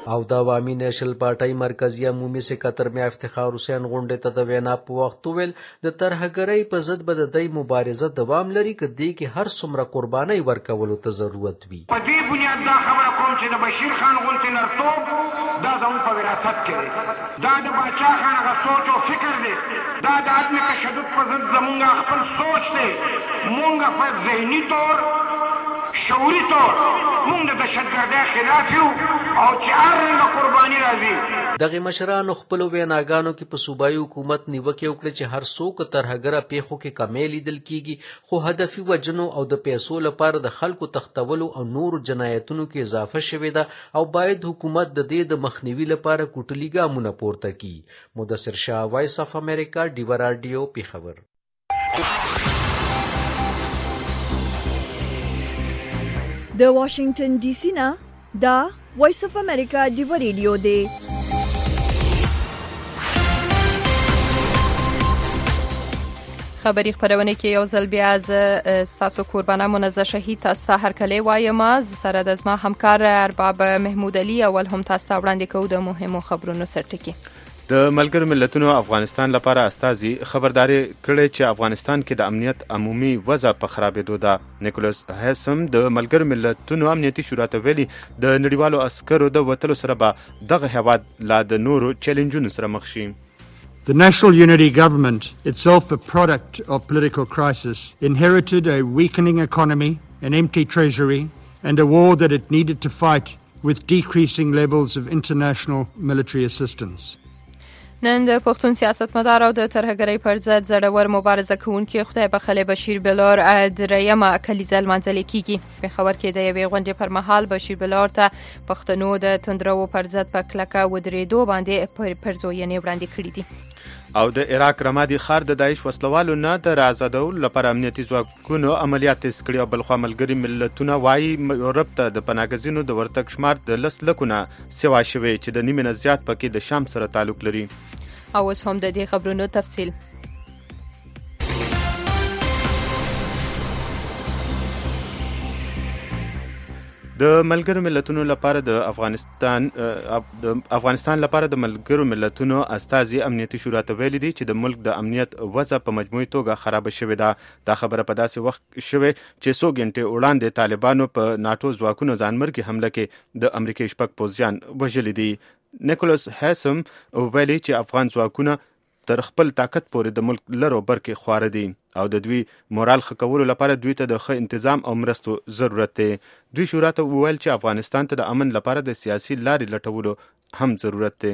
او د عوامي نیشنل پارټۍ مرکزی عمومي سکرټر میا افتخار حسین غونډې ته د وینا په وخت ویل د ترهګرۍ په ضد به د دې مبارزه دوام لري که دې کې هر څومره قربانۍ ورکولو ته ضرورت وي. په دې بنیاد دا خبره کوم چې د بشیر خان غونډې نرتوب دا زموږ په وراثت کې دی، دا د باچا خان هغه سوچ او فکر دی، دا د عدم تشدد په ضد زموږ خپل سوچ دی. مونږ په ذهني طور شعوري طور مونږ د دهشتګردۍ خلاف یو او چې هر رنګه قرباني راځي. دغه مشرانو خپلو ویناګانو کې په صوبایي حکومت نیوکې وکړې چې هر څوک ترهګره پیښو کې کمی لیدل کیږي، خو هدفي وجنو او د پیسو لپاره د خلکو تختولو او نورو جنایتونو کې اضافه شوې ده او باید حکومت د دې د مخنیوي لپاره کوټلي ګامونه پورته کړي. مدثر شاه، وایس اف امریکا، ډیوه راډیو، پیښور. د واشنگټن ډي سي نه دا وایس اف امریکا ډیوه ریډیو دی. خبری خبرونه کې یو ځل بیا از تاسو قربانه منزه شهید تاسو هرکلی وایم. از سره د زما همکار ارباب محمود علي اول هم تاسو وړاندې کوو د مهمو خبرونو سرټکی. د ملګرو ملتونو افغانستان لپاره استازي خبرداري کړې چې افغانستان کې د امنیت عمومي وضع په خرابېدو ده. نیکولس هیسم د ملګرو ملتونو امنیتي شورا ته ویلي د نړیوالو عسکرو د وتلو سره به دغه هیواد لا د نورو چیلنجونو سره مخ شي. The National Unity Government, itself a product of political crisis, inherited a weakening economy, an empty treasury, and a war that it needed to fight with decreasing levels of international military assistance. نن د پښتون سیاستمدار او د ترهګرۍ پر ضد زړور مبارزه کوونکي خدای بخښلی بشیر بلار درېیمه کلیزه لمانځل کیږي. په خبر کې د یوې غونډې پر مهال بشیر بلار ته پښتنو د توندرو پر ضد په کلکه ودرېدو باندې پرزوینې وړاندې کړې دي. او د عراق رمادي ښار د داعش وسلوالو نه د آزادولو لپاره امنیتي ځواکونو عملیات تیز کړي. او بلخوا ملګري ملتونه وایي یورپ ته د پناهګزینو د ورتګ شمار د 10 لکو نه سوا شوی چې د نیمې نه زیات پکې د شام سره تعلق لري. او اوس هم د دې خبرونو تفصیل. د ملګرو ملتونو لپاره د افغانستان لپاره د ملګرو ملتونو استازي امنیتي شورا ته ویلي دي چې د ملک د امنیت وضع په مجموعي توګه خراب شوې ده. دا خبره په داسې وخت شوې چې 100 غنټې وړاندې طالبانو په ناتو ځواکونو ځانمرګي حمله کې د امریکای شپږ پوځیان وژلي دي. نیکولس هیسم ویلي چې افغان ځواکونه تر خپل طاقت پورې د ملک لرو برکې خواره دي او د دوی مورال ښه کولو لپاره دوی ته د ښه انتظام او مرستو ضرورت دی. دوی شورا ته وویل چې افغانستان ته د امن لپاره د سیاسي لارې لټولو هم ضرورت دی.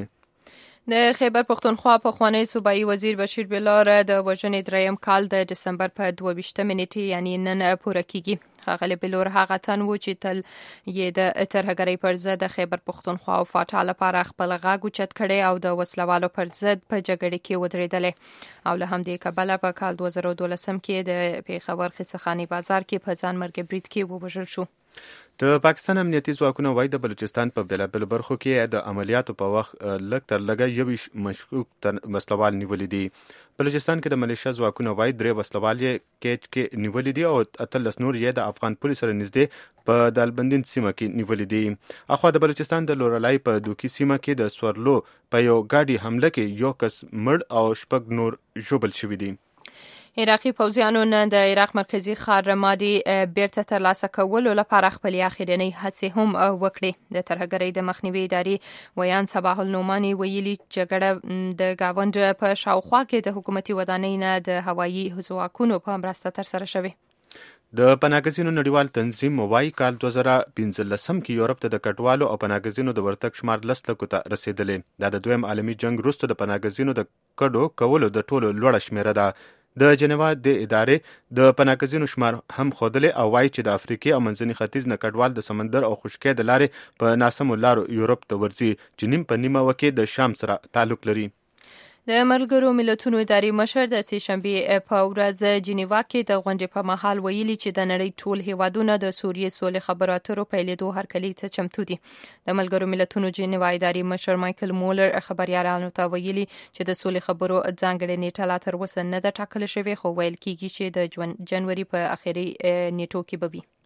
د خیبر پښتونخوا پخوانی صوبایي وزیر بشیر بلار د وژنې درېیم کال د دسمبر په 22 نیټې یعنی نن پوره کیږي. ښاغلی بلور هغه تن و چې تل یې د ترهګرۍ پر ضد د خیبر پښتونخوا او فاټا لپاره خپل غږ اوچت کړی او د وسلوالو پر ضد په جګړه کې ودرېدلی او له همدې کبله په کال 2012 کې د پېښور خیسخاني بازار کې په ځانمرګي برید کې ووژل شو. د پاکستان امنیتي ځواکونه وایي د بلوچستان په بېلابېلو برخو کې د عملیاتو په وخت لږ تر لږه 21 مشکوک وسلوال نیولي دي. بلوچستان کې د ملیشیا ځواکونه وایي 3 وسلوال یې کېچ کې نیولي دي او 18 نور یې د افغان پولیس سره نږدې په دالبندین سیمه کې نیولي دي. اخوا د بلوچستان د لورلای په دوکي سیمه کې د سورلو په یو ګاډي حمله کې یو کس مړ او 6 نور ژوبل شوي دي. عراقي پوځیانو نن د عراق مرکزی ښار رمادي بیرته ترلاسه کولو لپاره خپلې اخرنۍ هڅې هم وکړې. د ترهګرۍ د مخنیوي ادارې ویان صباح النعماني ویلي جګړه د گاوند په شاوخوا کې د حکومتي ودانۍ نه د هوایي ځواکونو په مرسته ترسره شوې. د پناهګزینو نړیوال تنظیم وایي کال 2015 کې یورپ ته د کډوالو او پناهګزینو د ورتګ شمار 10 لکو ته رسیدلی. دا د دویم عالمي جنگ وروسته د پناهګزینو د کډو کولو د ټولو لوړه شمیره ده. د جنیوا د ادارې د پناهګزینو شمار هم ښودلی او وایي چې د افریقې او منځني ختیځ نه کډوال د سمندر او خشکۍ د لارې په ناسمو لارو یورپ ته ورځي چې نیم په نیمه وکې د شام سره تعلق لري. د ملګرو ملتونو ادارې مشر د سې شنبې په ورځ جنیوا کې د غونډې په مهال ویلي چې د نړۍ ټول هیوادونه د سوریې سولې خبرو اترو پیلېدو هرکلي ته چمتو دي. د ملګرو ملتونو جنیوا ادارې مشر مایکل مولر خبريالانو ته ویلي چې د سولې خبرو ځانګړې نیټه لا تر اوسه نه ده ټاکل شوې خو ویل کېږي چې د جنوري په اخري نیټو کې به وي.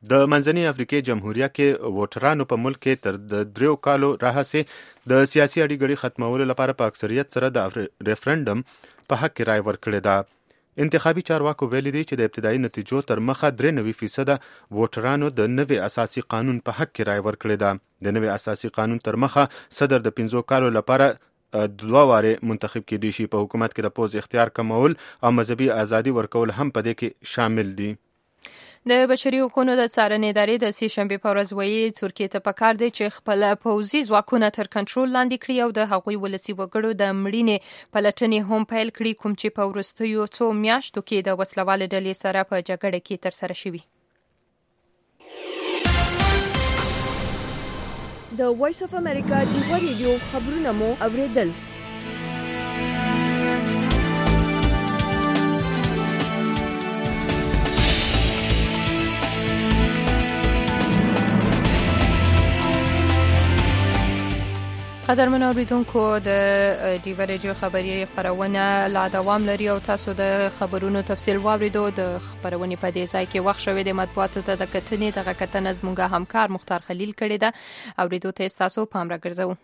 د منځنۍ افریقې جمهوریه کې ووټرانو په ملک کې تر د 3 کالو راهیسې د سیاسي اړیګړې ختمولو لپاره په اکثریت سره د ریفرنډم په حق کې رائے ورکړې ده. انتخابي چارواکو ویلي دي چې د ابتدایي نتیجو تر مخه 93% ووټرانو د نوي اساسي قانون په حق کې رائے ورکړې ده. د نوي اساسي قانون تر مخه صدر د 5 کالو لپاره 2 واره منتخب کېدی شي. په حکومت کې د پوز اختیار کمول او مذهبي ازادي ورکول هم په دې کې شامل دي. د بشري حقوقو د څارنې ادارې د سې شنبې په ورځ ویلي ترکیې ته پکار دی چې خپل پوځي ځواکونه تر کنټرول لاندې کړي او د هغوی ولسي وګړو د مړینې پلټنې هم پیل کړي کوم چې په وروستیو څو میاشتو کې د وسلوالې ډلې سره په جګړه کې ترسره شوي. د وایس اف امریکا ډیو ریډیو خبرونه مو اوریدل. قدرمن اوریدونکو د ډیو ریډیو خبري خبرونه لا دوام لري او تاسو د خبرونو تفصیل واوریدو. د خبرونې په دې ځای کې وخت شوی د مطبوعاتو ته د کتنې دغه کتنه زموږ همکار مختار خلیل کړی ده. اوریدو ته تاسو پام راګرځو.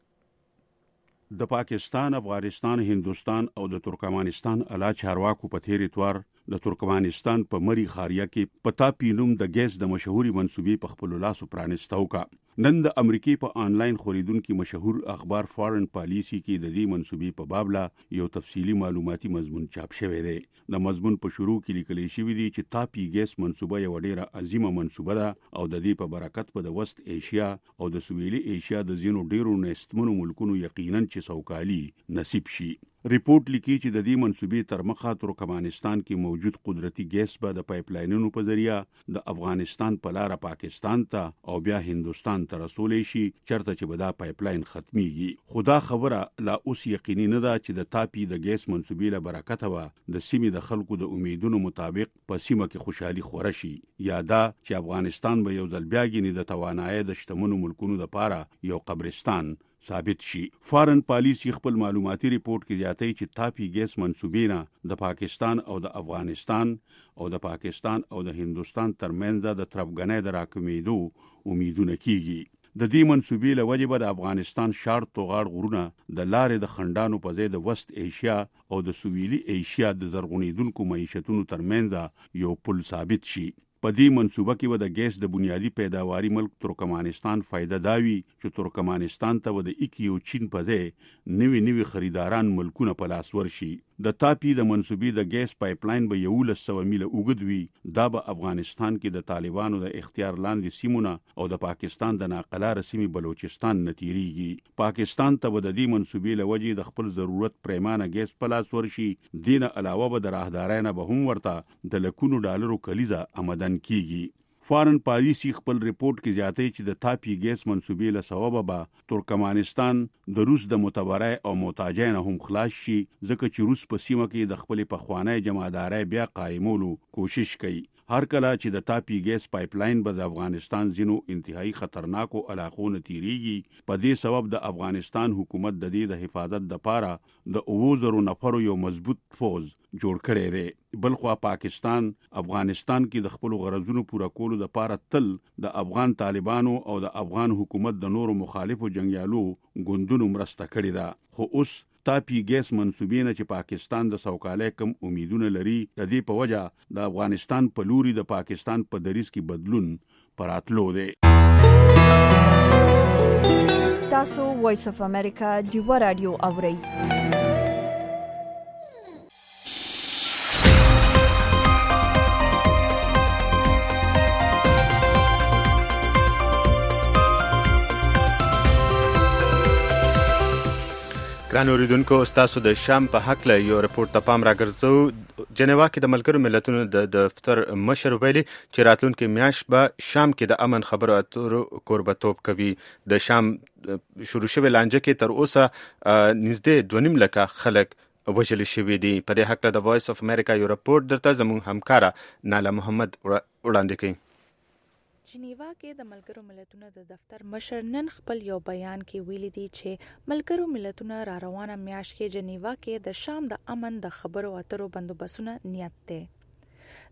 د پاکستان، افغانستان، هندوستان او د ترکمنستان اعلی چارواکو په تیر اتوار د ترکمنستان په مری خاریه کې پتا پینوم د ګیس د مشهوري منسوبي په خپل لاسو پرانستو کا. نن د امریکای په آنلاین خریدونکو مشهور اخبار فارن پالیسی کې د دې منسوبي په بابله یو تفصیلی معلوماتي مضمون چاپ شوی دی. د مضمون په شروع کې لیکل شوی دی چې تاپی ګیس منسوبه یو ډیره عظیمه منسوبه ده او د دې په برکت په د وست ایشیا او د سویلي ایشیا د زینو ډیرو نستمنو ملکونو یقینا چې سوکالي نصیب شي. ریپورت لیکي چې د دې منسوبې تر مخه ترکمنستان کې موجود قدرتي ګیس به د پایپ لاینونو په ذریعہ د افغانستان په لار پاکستان ته او بیا هندوستان ته رسولې شي چرته چې به دا پایپ لاین ختميږي. خدا خبره لا اوس یقیني نه ده چې د تاپی د ګیس منسوبې له برکت و د سیمې د خلکو د امیدونو مطابق په سیمه کې خوشحالي خوره شي. یا دا چې افغانستان به یو ځل بیا کې د توانایي د شتمنو ملکونو لپاره یو قبرستان ثابت شي. فارن پالیسی خپل معلوماتي ریپورت کې زیاتوي چې تاپی ګیس منسوبې نه د پاکستان او د افغانستان او د پاکستان او د هندوستان ترمنځ د ترفګنۍ د راکمېدو امیدونه کیږي. د دې منسوبې له وجې به د افغانستان شار توغاړ غرونه د لارې د خندانو په ځای د وست ایشیا او د سویلي ایشیا د زرغونیدونکو معیشتونو ترمنځ یو پل ثابت شي. په دې منسوبه کې به د ګیس د بنیادی پیداواري ملک ترکمنستان فائدہ داوي چې ترکمنستان ته د ایکیو چین په ځای نوي خریداران ملکونه په لاس ورشي. د تاپی د منسوبې د ګیس پایپ لاین به 1100 میله اوږد وي. دا به افغانستان کې د طالبانو د اختیار لاندې سیمونه او د پاکستان د ناقلاره سیمې بلوچستان نتیریږي. پاکستان ته به د دې منسوبې له وجې د خپل ضرورت پریمانه ګیس په لاس ورشي. دینه علاوه به د راهدارانه به هم ورته د لکونو ډالرو کلیزه آمدن کیږي. فارن پالیسی خپل ریپورت کې زیاتوي چې د تاپی ګیس منسوبې له سببه به ترکمنستان د روس د متبرع او محتاجانه هم خلاص شي ځکه چې روس په سیمه کې د خپل پخوانی جماعتداري بیا قائمولو کوشش کوي. هر کله چې د تاپی ګیس پایپ لاین به د افغانستان زینو انتهایی خطرناکو علاقو نتیریږي. په دې سبب د افغانستان حکومت د دې د حفاظت لپاره د 2000 نفرو یو مضبوط فوج جوړ کړی دی. بلخوا پاکستان افغانستان کې د خپل غرضونو پوره کولو لپاره تل د افغان طالبانو او د افغان حکومت د نورو مخالفو جنگیالو ګوندونو مرسته کړې ده. خو اوس تاپی ګیس منسوبې نه چې پاکستان د سوکالۍ کم امیدونه لري د دې په وجه د افغانستان په لوري د پاکستان په دریځ کې بدلون پراتلو دی. تاسو وایس اف امریکا ډیو رادیو اورئ. ګران اوریدونکو ستاسو د شام په حق له یو رپورټ ته پام راګرځو. جنیوا کې د ملګرو ملتونو د دفتر مشر ویلي چې راتلونکي میاشت به شام کې د امن خبرو اترو کوربتوب کوي. د شام شروع شوی لانجه کې تر اوسه نږدې 2.5 لکه خلک وژل شوي دي. په دې حق له د وایس اف امریکا یو رپورټ درته زموږ همکاره ناله محمد وړاندې کوي. جنیوا کې د ملګرو ملتونو د دفتر مشر نن خپل یو بیان کې ویلي دي چې ملګرو ملتونو را روانه میاشت کې جنیوا کې د شام د امن د خبرو اترو بندوبستونه نیت ده.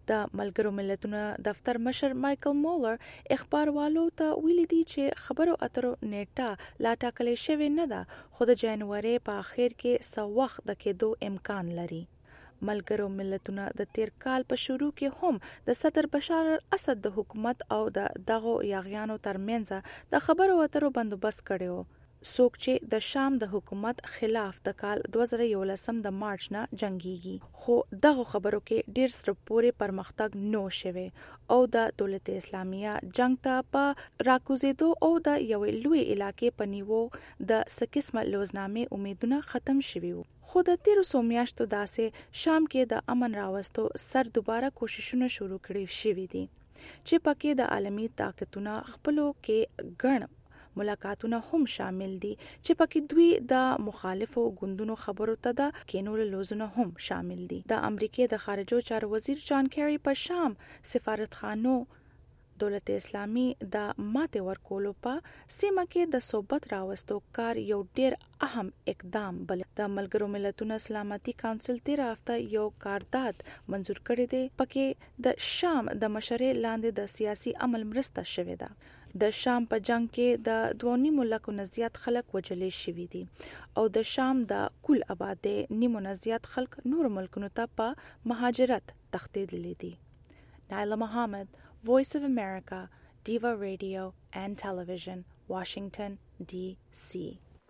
د ملګرو ملتونو دفتر مشر مایکل مولر اخباروالو ته ویلي دي چې خبرو اترو نیټه لا ټاکلې شوې نه ده، خو د جنوري په اخر کې څه وخت د کېدو امکان لري. ملګرو ملتونو د تیر کال په شروع کې هم د صدر بشار الاسد د حکومت او د دغو یاغیانو ترمنځ د خبرو اترو بندوبست کړو، څوک چې د شام د حکومت خلاف د کال 2011 د مارچ نه جنگيږي، خو دغه خبرو کې ډیر سره پورې پرمختګ نو شوه او د دولت اسلامیه جنگ ته په راکوزیدو او د یوې لوی علاقې په نیو د سکسمه لوزنامې امیدونه ختم شوي وو. خو د تیرو څو میاشتو داسې شام کې د امن راوستو سر دوباره کوششونه شروع کړي شوي دي چې پکې د عالمي طاقتونو خپلو کې ګڼ ملاقاتونه هم شامل دي چې پکې دوی د مخالفو ګوندونو خبرو ته د کینول لوزونه هم شامل دي. د امریکای د خارجو چارو وزیر جان کیری په شام سفارتخانو دولت اسلامی د ماته ورکولو په سیمه کې د صحبت راوستو کار یو ډیر اهم اقدام بل. د ملګرو ملتونو سلامتي کونسل تیر هفته یو قرارداد منزور کړی دی، پکې د شام د مشرۍ لاندې د سیاسي عمل مرسته شوې ده. د شام په جنگ کې د 2.5 لکو نه زیات خلک وژلې شوي دي او د شام د کل آبادی 9 نه زیات خلک نور ملکونو ته په مهاجرت تښتېدلي دي. نایلا محمد، Voice of America, Diva Radio and Television, Washington, D.C.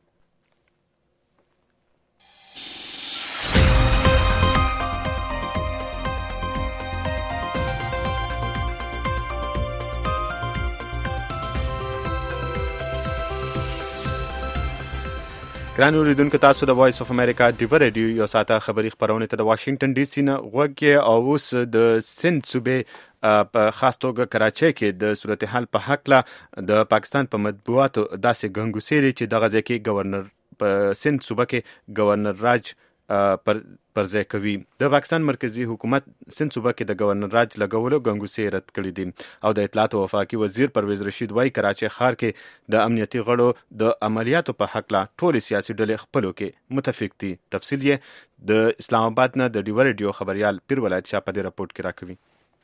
ګران اوریدونکو، تاسو د وایس اف امریکا ډیوا ریډیو یو ساعته خبری خبرونه ته د واشنگټن ډي سي نه غوږی او اوس د سند صوبې په خاص توګه کراچۍ کې د صورتحال په حق لا د پاکستان په مطبوعاتو داسې ګنګوسېری چې دغه ځکه گورنر په سند صوبه کې گورنر راج پرځای کوي. د پاکستان مرکزی حکومت سند صوبه کې د گورنر راج لګولو ګنګوسې رد کړې دي او د اطلاعات او وفاقي وزیر پرویز رشید وايي کراچۍ ښار کې د امنیتي غړو د عملیاتو په حق لا ټول سیاسي ډلې خپلو کې متفق دي. تفصیل یې د اسلام آباد نه د ډیوا ریډیو خبريال پیر ولایت شاه په دې راپورټ کې راکوي.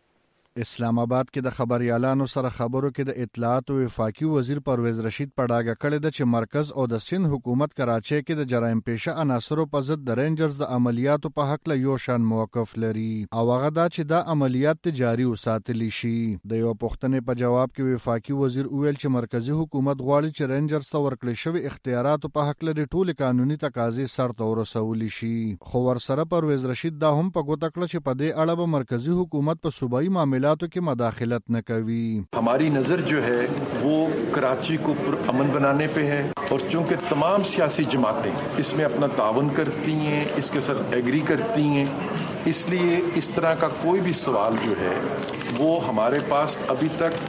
اسلام آباد کې د خبريالانو سره خبرو کې د اطلاعات او وفاقي وزیر پرویز رشید په ډاګه کړی د چې مرکز او د سند حکومت کراچۍ کې د جرایم پیشه عناصرو په ضد د رینجرز د عملیاتو په حق له یو شان موقف لري او هغه دا چې دا عملیات جاري وساتلی شي. د یو پوښتنې په جواب کې وفاقي وزیر وویل چې مرکزی حکومت غواړي چې رینجرز ته ورکړل شوی اختیاراتو په حق لري ټول قانوني تقاضې سرته ورسولي شي. خو ورسره پرویز رشید دا هم په ګوته کړ چې په دې اړه به مرکزی حکومت په صوبایي معاملاتو की मदाखिलत न कवी. हमारी नजर जो है वो कराची को अमन बनाने पे है और चूंकि तमाम सियासी जमातें इसमें अपना तावन करती हैं, इसके साथ एग्री करती हैं, इसलिए इस तरह का कोई भी सवाल जो है वो हमारे पास अभी तक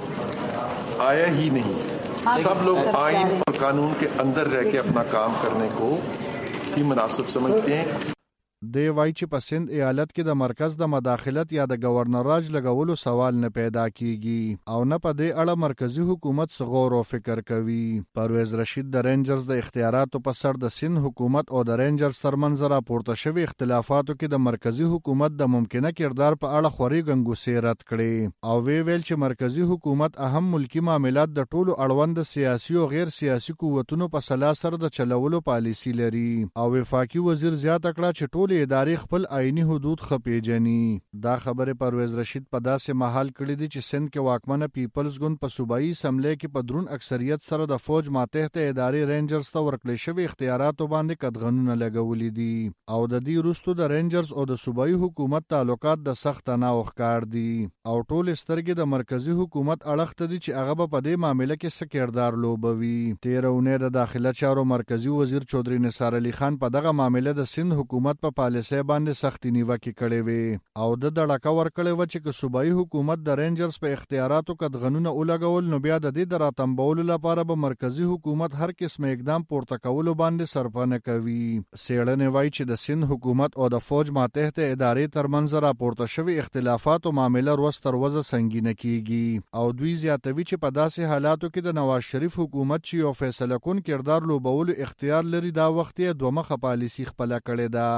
आया ही नहीं. सब लोग आइन और कानून के अंदर रह के अपना काम करने को ही मुनासिब समझते हैं. دی وای چې په سند ایالت کې د مرکز د مداخلت یا د گورنر راج لګولو سوال نه پیدا کیږي او نه په دې اړه مرکزی حکومت څغور او فکر کوي. پرویز رشید د رینجرز د اختیاراتو په سر د سند حکومت او د رینجرز ترمنځ راپورته شوی اختلافاتو کې د مرکزی حکومت د ممکنه کردار په اړه خوري ګنګوسې رد کړي او ویل چې مرکزی حکومت اهم ملکی معاملات د ټولو اړوند سیاسي او غیر سیاسي قوتونو په سلا سره د چلولو پالیسی لري او وفاقي وزیر زیاته کړه چې ټول ادارې خپل آئینی حدود خپېجني. دا خبره پرویز رشید په داسې محل کړی دی چې سند کې واکمنه پیپلز ګوند په صوبایي اسمبلی کې په درون اکثریت سره د فوج ماتحت ادارې رینجرز ته ورکړل شوی اختیاراتو باندې قدغنونه لګولې دي او د دې وروسته د رینجرز او د صوبایي حکومت تعلقات د سخت تناو ښکار دي او ټول سترګې د مرکزی حکومت اړخ دي چې هغه په دې معاملې کې څه کردار لوبوي. تیرونه د داخله چارو مرکزی وزیر چودري نثار علي خان په دغه معاملې د سند حکومت په پالیسي باندې سختي نیوکه کړې وي او د دړکا ورکړې و چې صوبایي حکومت د رینجرز په اختیاراتو قدغنونه ولګول نو بیا د دې دراتمبولو لپاره به مرکزی حکومت هر قسم اقدام پورته کولو باندې سرپنه کوي. سیړنې وایي چې د سند حکومت او د فوج ماتحت ادارې ترمنځ راپورته شوی اختلافات او معاملې روز تر ورځ سنگینه کیږي او دوی زیاتوي چې په داسې حالاتو کې د نواز شریف حکومت چې یو فیصله کون کردار لوبولو اختیار لري دا وخت یې دوه مخه پالیسی خپل کړې ده. د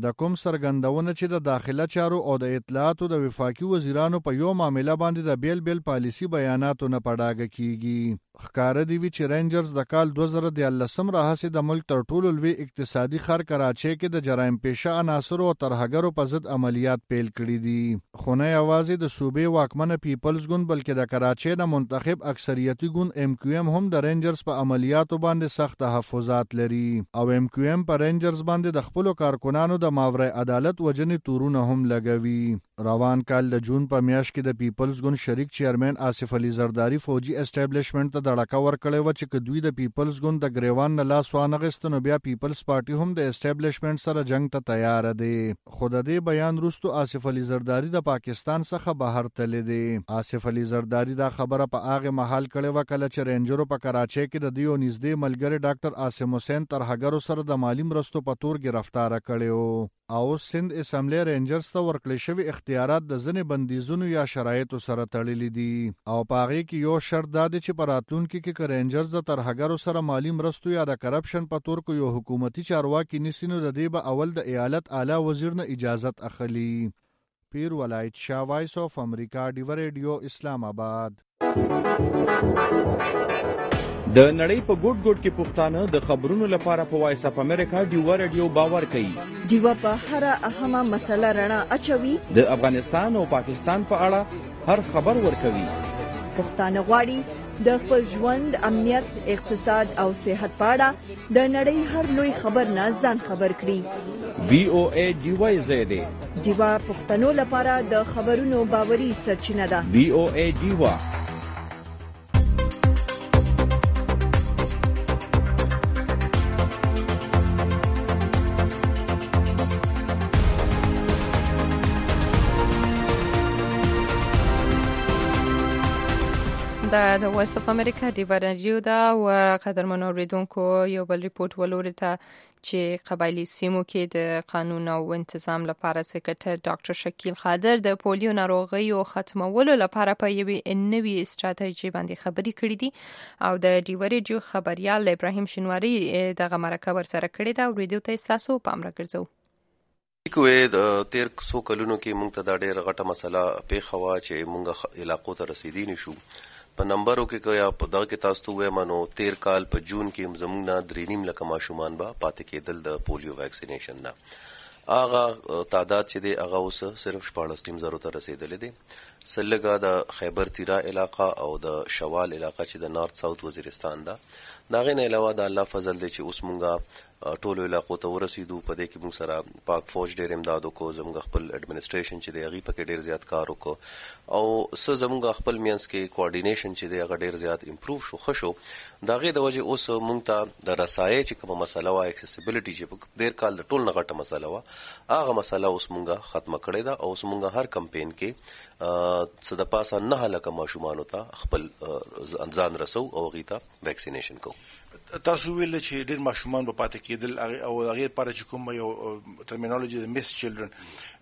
د کوم څرګندونه چې د داخله چارو او د اطلاعاتو د وفاقي وزیرانو په یو معاملې باندې د بیل بیل پالیسي بیاناتو نه پډاګه کیږي. ښکاره دی چې رینجرز د کال 2013 راهیسې د ملک تر ټولو لوی اقتصادي ښار کراچۍ کې د جرایم پیشه عناصرو او ترهګرو په ضد عملیات پیل کړي دي. خو نه یوازې د صوبې واکمنه پیپلز ګوند بلکې د کراچۍ د منتخب اکثریتي ګوند MQM هم د رینجرز په عملیاتو باندې سخت تحفظات لري او MQM په رینجرز باندې د خپل کارکونانو د ماورای عدالت وجنې تورونه هم لګوي. روان کال د جون په میاشت کې د پیپلز ګوند شریک چیرمن آصف علي زرداری فوجي اسټابلیشمنت ته دړکه ورکړې و چې دوی د پیپلز ګوند د ګریوان نه لاس وانغست نو بیا پیپلز پارټي هم د اسټابلیشمنت سره جنگ ته تیار دی. خو د دې بیان وروسته آصف علي زرداری د پاکستان څخه بهر تللی دی. آصف علي زرداری دا خبره په هغه محل کړې و کله چې رینجرو په کراچۍ کې د دیو نږدې ملګری ډاکټر عاصم حسین ترهګرو سره د مالی مرستو په تور گرفتار کړي او سند اسمبلی رینجرز ته ورکړل شوی اختیارات د ځنې بندیزونو یا شرایطو سره تړلي دي او پاغي کې یو شرط دا دی چې په راتلونکي کې رینجرز د ترهګرو سره مالی مرستو یا د کرپشن په تور کو یو حکومتي چارواکي نسینو د دې به اول د ایالت اعلی وزیر نه اجازت اخلي. پیر ولایت شاه، وایس اف امریکا، ډیو ریډیو، اسلام آباد. د نړۍ په ګوټ ګوټ کې پښتانه د خبرونو لپاره په وایس اف امریکا ډیو ریډیو باور کوي. ډیو په هر اهمه مسله رڼا اچوي. د افغانستان او پاکستان په اړه هر خبر ورکوي. پښتانه غواړي د خپل ژوند، امنیت، اقتصاد او صحت په اړه د نړۍ هر لوی خبر نه ځان خبر کړي. VOA ډیو زید ډیو پښتنو لپاره د خبرونو باوري سرچینه ده. VOA ډیو. د وایس اف امریکا ډیو رادیو دا او قدرمنو اوریدونکو یو بل ریپورت ولوري ته چې قبایلی سیمو کې د قانون او انتظام لپاره سکرټر ډاکټر شکیل خادر د پولیو ناروغي او ختمولو لپاره په یوې نوې استراتیژي باندې خبرې کړې دي او د ډیو رادیو خبريال ابراهیم شنواری دغه مرکه ورسره کړې ده. اوریدو ته تاسو پام راګرځو. کوې د تیر څو کلونو کې موږ ته دا ډېر غټه مسله پیښه وه چې موږ علاقو ته رسیدي نشو. په نمبرو کې یا په دغه کې تاسو ته وایم نو تیر کال په جون کې زموږ نه 3.5 لک ماشومان به پاتې کېدل د پولیو ویکسینیشن نه. هغه تعداد چې دی هغه اوس صرف 14,000 ته رسیدلی دی. سلګه د خیبر تیرا علاقه او د شوال علاقه چې د نارت ساوث وزیرستان ده دا غي نه علاوه د الله فضل دی چې اوس مونږه ټولو علاقو ته ورسېدو. په دې کې موږ سره پاک فوج ډېر امداد وکړو، زموږ خپل اډمنسټریشن چې دی هغې پکې ډېر زیات کار وکړو او څه زموږ خپل منځ کې کوارډینیشن چې دی هغه ډېر زیات امپروو شو، ښه شو. د هغې د وجې اوس موږ ته د رسایۍ چې کومه مسله وه اکسیسیبلیټي چې په ډېر کال د ټول نه غټه مسله وه هغه مسله اوس موږ ختمه کړې ده او اوس موږ هر کمپین کې څه د پاسه 9 لک ماشومانو ته خپل ځان رسو او هغې ته ویکسینیشن کوو. تاسو ویل چې ډېر ماشومان به پاتې کېدل او هغې لپاره چې کوم یو ترمینالوجي د مس چلډرن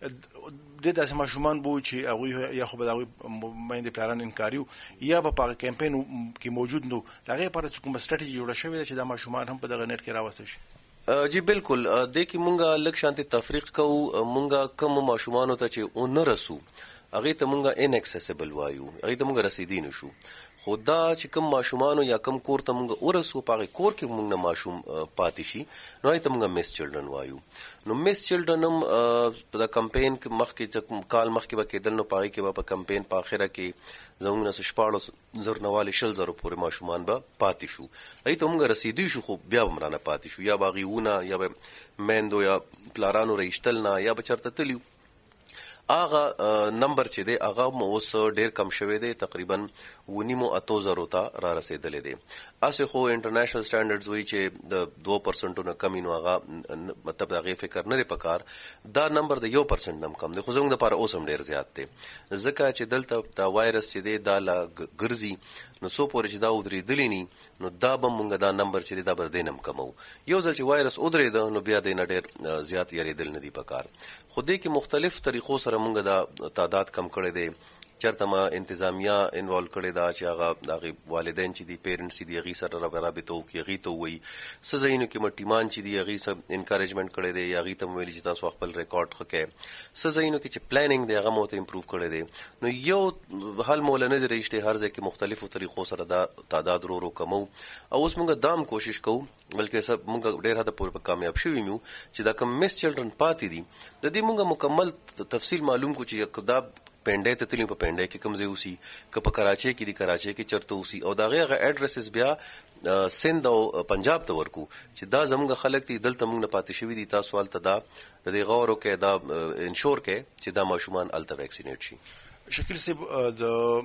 ډېر داسې ماشومان به چې هغوی یا خو به د هغوی میندې پلاران انکاري یا به په هغه کمپین کې موجود نه و. د هغې لپاره چې کومه سټراتیژي جوړه شوې ده چې دا ماشومان هم په دغه نیټ کې راوسته شي؟ جی بالکل. دې کې مونږ لږ شانتي تفریق کوو. مونږ کوم ماشومانو ته چې ونه رسو هغې ته مونږ ان اکسیسیبل وایو، هغې ته مونږ رسیدي نه شو. خو دا چې کوم ماشومانو یا کوم کور ته مونږ ورسو په هغې کور کې مونږ نه ماشوم پاتې شي نو هغې ته مونږ مس چلډرن وایو. نو مس چلډرن هم د کمپین مخکې کال مخکې به کېدل نو په هغې کې به په کمپین په آخره کې زموږ نه 14,000 نه والې 20,000 پورې ماشومان به پاتې شو. هغې ته مونږ رسیدي شو خو بیا به رانه پاتې شو، یا به هغې ونه یا به میندو یا پلارانو رایشتل نه یا به چېرته تلي. هغه نمبر چې دی هغه اوس ډېر کم شوی دی، تقریبا 9,800 ته را رسېدلی دی. هسې خو انټرنیشنل سټینډرډز وایي چې د 2% نه کم نو هغه مطلب د هغې فکر نه دی پکار. دا نمبر د 1% نه هم کم دی خو زموږ دپاره اوس هم ډېر زیات دی، ځکه چې دلته دا وایرس چې دی دا لا ګرځي نو څو پورې چې دا ودرېدلی ني نو دا به مونږ دا نمبر چې دی دا به دې نه هم کمو. یو ځل چې وایرس ودرېده نو بیا دی نه ډېر زیات یېرېدل نه دي پکار. خو دې کې مختلف طریقو سره مونږ دا تعداد کم کړی دی. چرته ما انتظامیه انوالو کړی دا چې هغه والدین چې دي پیرنټس دي هغې سره رابطه وکړي هغې ته ووایي څه ځایونو کې ما ټیمان چې دي هغې څه انکارجمنټ کړی دی یا هغې ته مو ویلي چې تاسو خپل ریکارډ ښه کوئ څه ځایونو کې چې پلانینګ دی هغه مو ورته امپروف کړی دی نو یو حل مو له نه دی رایشتی هر ځای کې مختلفو طریقو سره دا تعداد ورو کمو او اوس موږ دام کوشش کوو بلکې موږ ډېر حده پورې کامیاب شوي یو چې دا کوم مس چلډرن پاتې دي د دې موږ مکمل تفصیل معلوم کو چې دا پنډای ته تللی په پنډای کې کوم ځای اوسي که په کراچۍ کې دي کراچۍ کې چرته اوسي او د هغې اډرسز بیا سند او پنجاب ته ورکو چې دا زموږ خلک دي دلته موږ نه پاتې شوي دي تاسو هلته دا د دې غور وکړئ دا انشور کړئ چې دا ماشومان هلته ویکسینیټ شي شکیل صاحب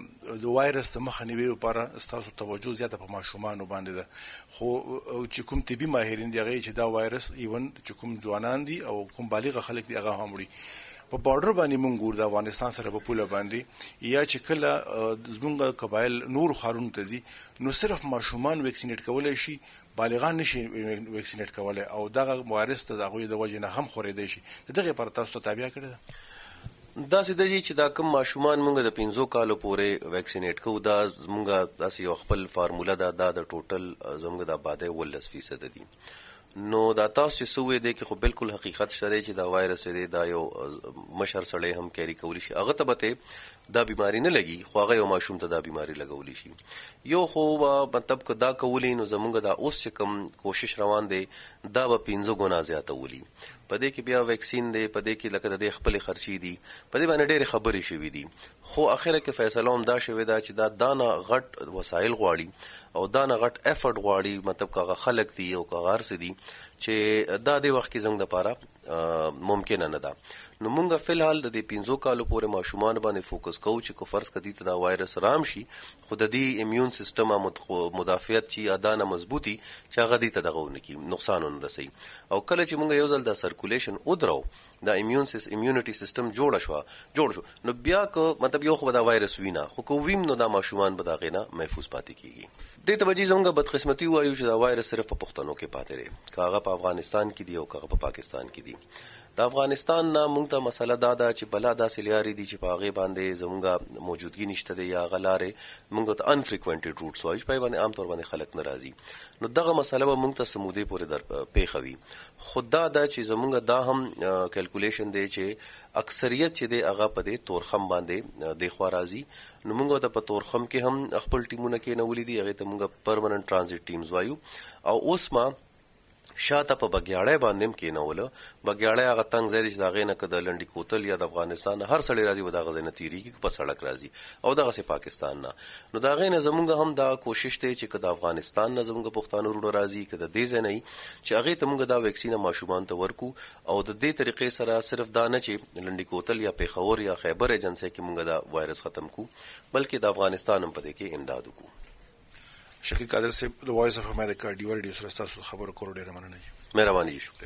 د وایرس د مخنیوي لپاره ستاسو توجه زیاته په ماشومانو باندې ده خو چې کوم طبي ماهرین دي هغې چې دا وایرس ایون چې کوم ځوانان دي او کوم بالغ خلک دي هغه هم وړي په بارډر باندې مونږ ګورو د افغانستان سره په پوله باندې یا چې کله زمونږ قبایل نور ښارونو ته ځي نو صرف ماشومان ویکسینیټ کولی شي بالغان نشي ویکسینیټ کولی او دغه وایرس ته د هغوی د وجې نه هم خورېدی شي د دغې لپاره تاسو ته تابع کړې ده داسې ده چې دا کوم ماشومان مونږ د 15 کالو پورې ویکسینیټ کوو دا زمونږ داسې یو خپل فارموله ده دا د ټوټل زمونږ د آبادۍ 18% دي نو دا تاسو چې سوې دی کې خو بالکل حقیقت شته چې دا وایرس دی دا یو مشر سړی هم کیری کولی شي هغه ته به دا بیماری نه لګي خو هغه یو ماشوم ته دا بیماری لګولی شي یو خو مطلب که دا کولی نو زمونږ دا اوس چې کوم کوشش روان دی دا به 15 ګنا زیاته ولي په دې کې بیا ویکسین دی په دې کې لکه د دې خپلې خرچې دي په دې باندې ډېرې خبرې شوي دي خو اخره کې فیصله هم دا شوې ده چې دا دانه غټ وسایل غواړي او دانه غټ افرټ غواړي مطلب که هغه خلک دي او که هغه هر څه دي چې دا د وخت کې زموږ دپاره ممکنه نه ده نو مونږ فلحال د دې 15 کالو پورې ماشومان باندې فوکس کوو چې کو فرض کدي ته دا وایرس رام شي خو د دې امیون سیستم مدافعت چې ادانه مضبوطی چې هغه دې ته دغه ونکي نقصان ونه رسي او کله چې مونږ یو ځل د سرکولیشن ودرو دا امیونټي سیستم جوړ شو نو بیا کو مطلب یو خو دا وایرس وینا خو کو ویم نو دا ماشومان به دا غینا محفوظ پاتې کیږي دې ته وجې زموږ بدقسمتي وایو چې دا وایرس صرف په پښتنو کې پاتې لري کاغه په افغانستان کې دی او کاغه په پاکستان کې دی د افغانستان نه مونږ ته مسله دا ده چې بلا داسې لارې دي چې په هغې باندې زمونږ موجودګي نشته دی یا هغه لارې مونږ ته انفریکوینټډ روټس وایو چې په باندې عام طور باندې خلک نه راځي نو دغه مسله به مونږ ته سمودې پورې در پیښه وي خو دا ده چې زمونږ دا هم کیلکولیشن دی چې اکثریت چې دی هغه په دې تورخم باندې د خوا راځي نو مونږ ته په تورخم کې هم خپل ټیمونه کې نولې دي هغې ته مونږ پرمننټ ټرانزیټ ټیمز وایو او اوس ما شاته په بګیاړی باندې هم کېنوله بګیاړی هغه تنګ ځای دی چې د هغې نه که د لنډي کوتل یا د افغانستان هر سړی راځي به د هغه ځای نه تېرېږي په سړک راځي او دغسې پاکستان نه نو د هغې نه زمونږ هم دا کوشش دی چې که د افغانستان نه زمونږ پښتانه وروڼه راځي که د دې ځای نه وي چې هغې ته مونږ دا ویکسینه ماشومان ته ورکو او د دې طریقې سره صرف دا نه چې لنډي کوتل یا پېښور یا خیبر ایجنسۍ کې مونږ دا وایرس ختم کو بلکې د افغانستان هم په دې کې امداد وکړو شکیل قادر صاحب د وایس اف امریکا ډیو ریډیو سره تاسو خبرو کولو ډېره مننه مهرباني شکریہ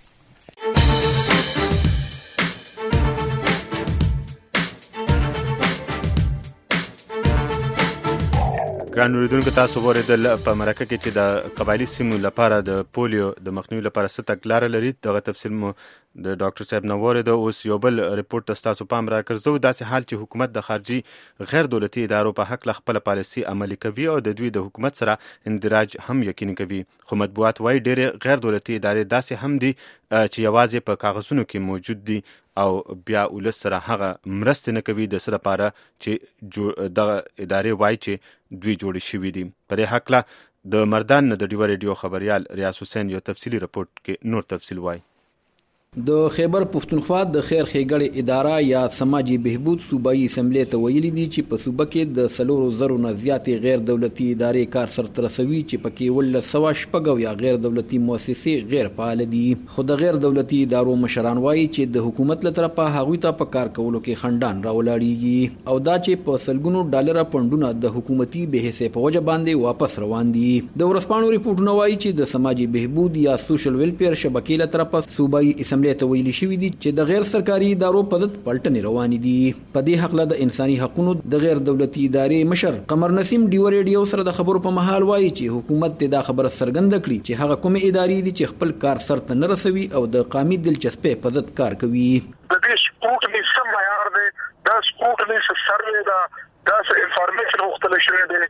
ګران اوریدونکو تاسو ورېدل په مرکه کې چې د قبایلي سیمو لپاره د پولیو د مخنیوي لپاره څه تګلاره لري دغه تفصیل مو د ډاکټر صاحب نه واورېده اوس یو بل رپورټ ته ستاسو پام راګرځو داسې حال چې حکومت د خارجي غیر دولتي ادارو په حق خپله پالیسي عملي کوي او د دوی د حکومت سره اندراج هم یقیني کوي خو مطبوعات وایي ډېرې غیر دولتي ادارې داسې هم دي چې یوازې په کاغذونو کې موجود دي او بیا ولس سره هغه مرستې نه کوي د څه لپاره چې دغه ادارې وایي چې دوی جوړې شوي دي په دې هکله د مردان نه د ډیوه ریډیو خبریال ریاض حسین یو تفصیلي رپورټ کې نور تفصیل وایي د خیبر پښتونخوا د خیر ښېګړې اداره یا سماجی بهبود صوبایي اسمبلی ته ویلي دي چې په صوبه کې د 4,000 نه زیاتې غیر دولتي ادارې کار سرته رسوي چې پکې 1,100 یا غیر دولتي مؤسسې غیر فعال دي خو د غیر دولتي ادارو مشران وایي چې د حکومت له طرفه هغوی ته په کار کولو کې خنډان راولاړېږي او دا چې په سلګونو ډالره پونډونه د حکومتي بې حسۍ په وجه باندې واپس روان دي د ورځپاڼو ریپورټونه وایي چې د سماجی بهبود یا سوشل ویلفیر شبکې له طرفه صوبایي اسمبلی ته ویلي شوي دي چې د غیر سرکاري ادارو په ضد پلټنې روانې دي په دې هکله د انساني حقونو د غیر دولتي ادارې مشر قمر نسیم ډیو ریډیو سره د خبرو په مهال وایي چې حکومت ته دا خبره څرګنده کړي چې هغه کومې ادارې دي چې خپل کار سرته نه رسوي او د قامي دلچسپۍ په ضد کار کوي د دې سپورټ د سم معیار دی دا سکروټنی سروې دا انفارمیشن غوښتل شوی دی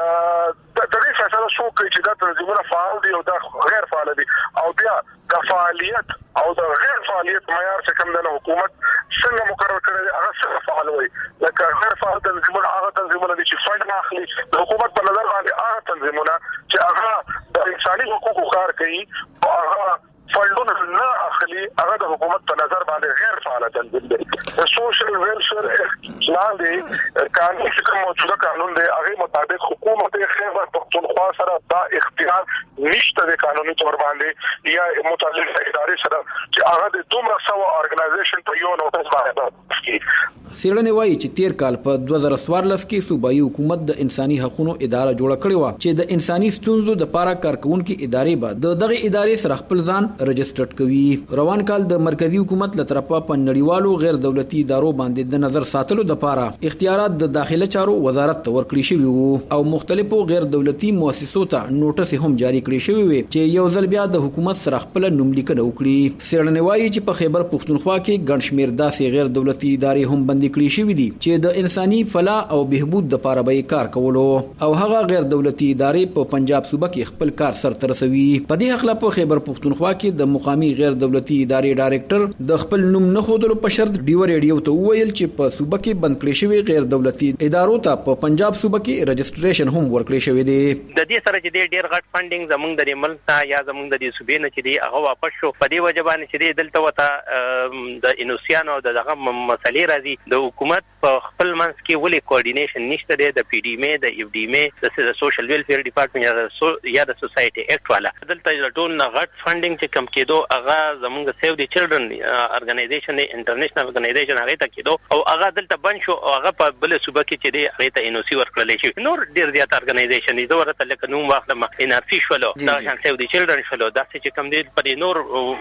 د دې فیصله څوک کوي چې دا تنظیمونه فعال دي او دا غیر فعال دي او بیا د فعالیت او د غیر فعالیت معیار چې کوم د حکومت څنګه مقرر کړی دی هغه څنګه فعال وي لکه غیر فعال تنظیمونه هغه تنظیمونه دي چې فند اخلي د حکومت په نظر باندې هغه تنظیمونه چې هغه د انساني حقوقو کار کوي او هغه فندونه نه اخلي هغه د حکومت په نظر باندې غیر فعال تنظیم دي د سوشل ویلفیر لاندې قانون چې کوم موجوده قانون دی هغه مطابق حکومت خیبر پختونخوا سره دا اختیار نشته د قانوني تور باندې یا متعلقه ادارې سره چې هغه د دومره سوا ارګنایزیشن په یو نوټس باندې سیړنې وایي چې تیر کال په 2014 کې صوبایي حکومت د انساني حقوقو اداره جوړه کړې و چې د انساني ستونزو د پاره کارکونکو ادارې به دغه ادارې سره خپل ځان رجسټرډ کوي. روان کال د مرکزی حکومت له طرفه په نړیوالو غیر دولتي ادارو باندې د نظر ساتلو لپاره اختیارات د داخله چارو وزارت ته ورکړي شوی وو او مختلفو غیر دولتي مؤسسو ته نوټس هم جاری کړی شوی وي چې یو ځل بیا د حکومت سره خپل نوملیکنه وکړي. سیړنې وایي چې په خیبر پختونخوا کې ګڼ شمېر داسې غیر دولتي ادارې هم بندي کړي شوی دي چې د انساني فلاح او بهبود لپاره به کار کولو او هغه غیر دولتي ادارې په پنجاب صوبه کې خپل کار سرته رسوي. په دې حق له په خیبر پختونخوا کې د مقامی غیر دولتي ادارې ډایریکټر د خپل نوم نه خودلو په شرط ډیو ریډیو ته وویل چې په صوبه کې بند کړی شوی غیر دولتي ادارو ته په پنجاب صوبه کې رجسټریشن هم ورکړی شوی دی. د دې سره چې ډیر غټ فندینګ زمونږ د ملک ته یا زمونږ د صوبې نه چې دی هغه واپس شو په دې وجه باندې چې دلته وته د انوسیانو دغه مسلې راځي د حکومت په خپل منځ کې ولې کوارډینیشن نشته دی د پی ډی ام د اف ډی ام د سوشل ویلفیر ډپارټمنټ یا د سوسایټي ایکټ والا دلته ټول نه غټ فندینګ چې کم کېدو هغه زمونږ سیو دی چلډرن ارګنایزیشن انټرنیشنل ارګنایزیشن هغه ته کېدو او هغه دلته بند شو او هغه په بل صوبه کې چې دی هغه ته انوسی ورکړل شي. نور ډیر زیات ارګنایزیشن دي ورته لکه نوم واخلم ان ار سی شولو دا شان سیو دی چلډرن شولو دا چې کم دي په نور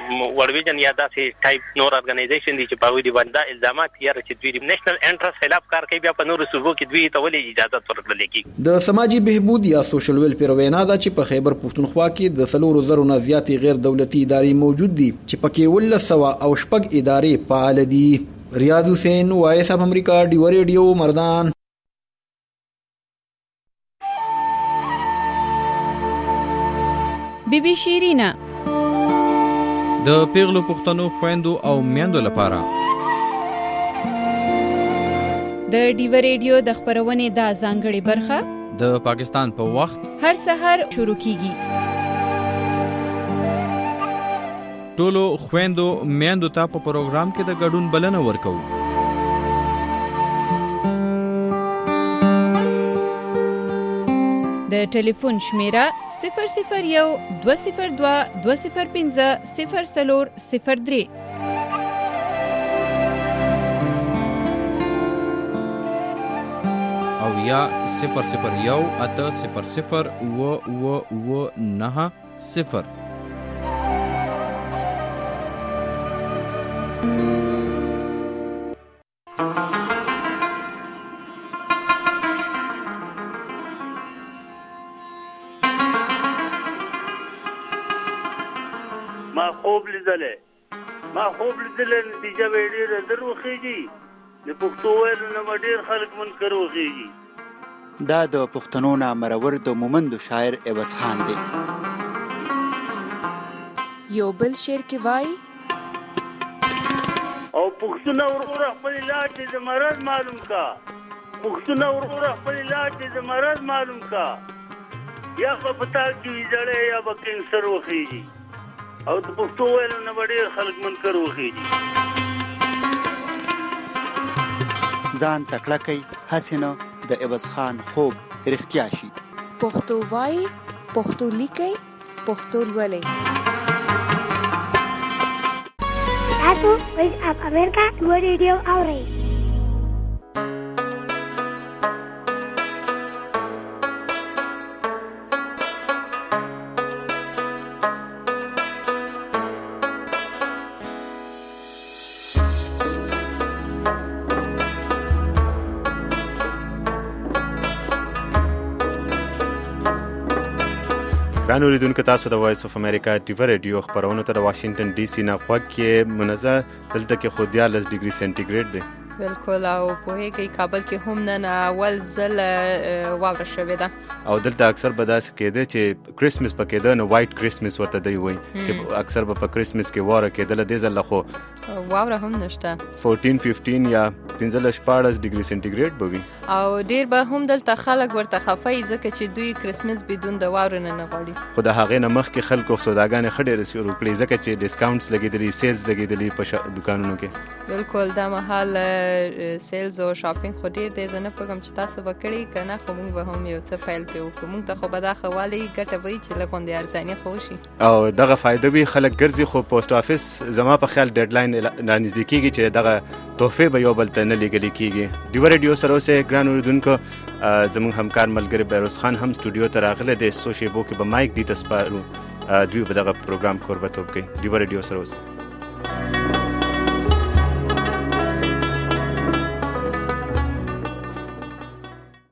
وړویجن یا داسې ټایپ نور ارګنایزیشن دي چې په وی دی باندې الزامات یا چې دوی نېشنل انټرست خلاف کار کوي بیا په نور صوبو کې دوی ته ولې اجازه ورکړل کیږي. د سماجی بهبود یا سوشل ویلفیر وینا دا چې په خیبر پختونخوا کې د 300 نه زیات غیر دولتي ادارې موجود دي چې پکې 1900 او شپږ ادارې فعال دي. ریاض حسین وایس اف امریکا ډیو ریډیو مردان. بی بی شیرینا د پیغلو پښتنو خويندو او میندو لپاره د ډیو ریډیو د خبرونې د ځانګړي برخه د پاکستان په وخت هر سحر شروع کیږي. ټولو خويندو میندو ته په پروګرام کې د ګډون بلنه ورکو. د ټلیفون شمیره 001 202 205 0403 او یا 001 800 990. ما خوب لیدل نتیجه به ډیره دروخیږي د پښتو ویلو نه ډیر خلک منکر وخیږي. دا د پښتنو نه مرور د مومند شاعر عوض خان دی. یو بل شعر کې وای او پښتون ورور خپل علاج د مرض معلوم کا پښتون ورور خپل علاج د مرض معلوم کا یا په پتا کې ځړې یا به کینسر وخیږي او د پښتو ویلو نه ډیر خلک منکر وخیږي. ځان تکړه کوي حسینه د عوض خان خوب رښتیا شي. پښتو وای پښتو لیکي پښتو ولولئ. تاسو وایس اف امریکا ډیو ریډیو اورئ. ګران اوریدونکو تاسو د وایس اف امریکا ډیو ریډیو خبرونه ته د واشنگټن ډي سي نه غوږ کې منزه دلته کې خو 14 ډیګري سنټیګریډ دی. بالکل او په هغه کابل کې هم نن اول ځل واوره شوې ده او دلته اکثر به داسې کېده چې کریسمس پکې ده نو وایټ کریسمس ورته دی وایي چې اکثر به په کریسمس کې واوره کېدله دې ځل خو واوره هم نشته 14-15 یا 15-14 ډیګري سنټیګریډ به وي او ډیر به هم دلته خلک ورته خفای ځکه چې دوی کریسمس بدون د واوره نه غواړي خو د هغې نه مخکې خلکو سوداګانې ښه ډېرې شروع کړي ځکه چې ډسکاونټس لګېدلي سیلز لګېدلي په دکانونو کې بالکل دا مهال سیلز او شاپینګ خو ډیر دی زه نه پوهېږم چې تاسو به کړي که نه خو موږ به هم یو څه پیل پرې وکړو موږ ته خو به دا ښه والی ګټه به وي چې لږ غوندې ارزاني خو وشي او دغه فایده وي خلک ګرځي خو پوسټ آفیس زما په خیال ډیډلاین رانږدې کېږي چې دغه تحفې به یو بل ته نه لیږلې کېږي ډیوه ریډیو سره اوسئ ګران اورېدونکو زموږ همکار ملګری بیروز خان هم سټوډیو ته راغلی دی څو شیبو کې به مایک دې ته سپارو دوی به دغه پروګرام کوربتوب کوي ډیوه ریډیو سره اوسئ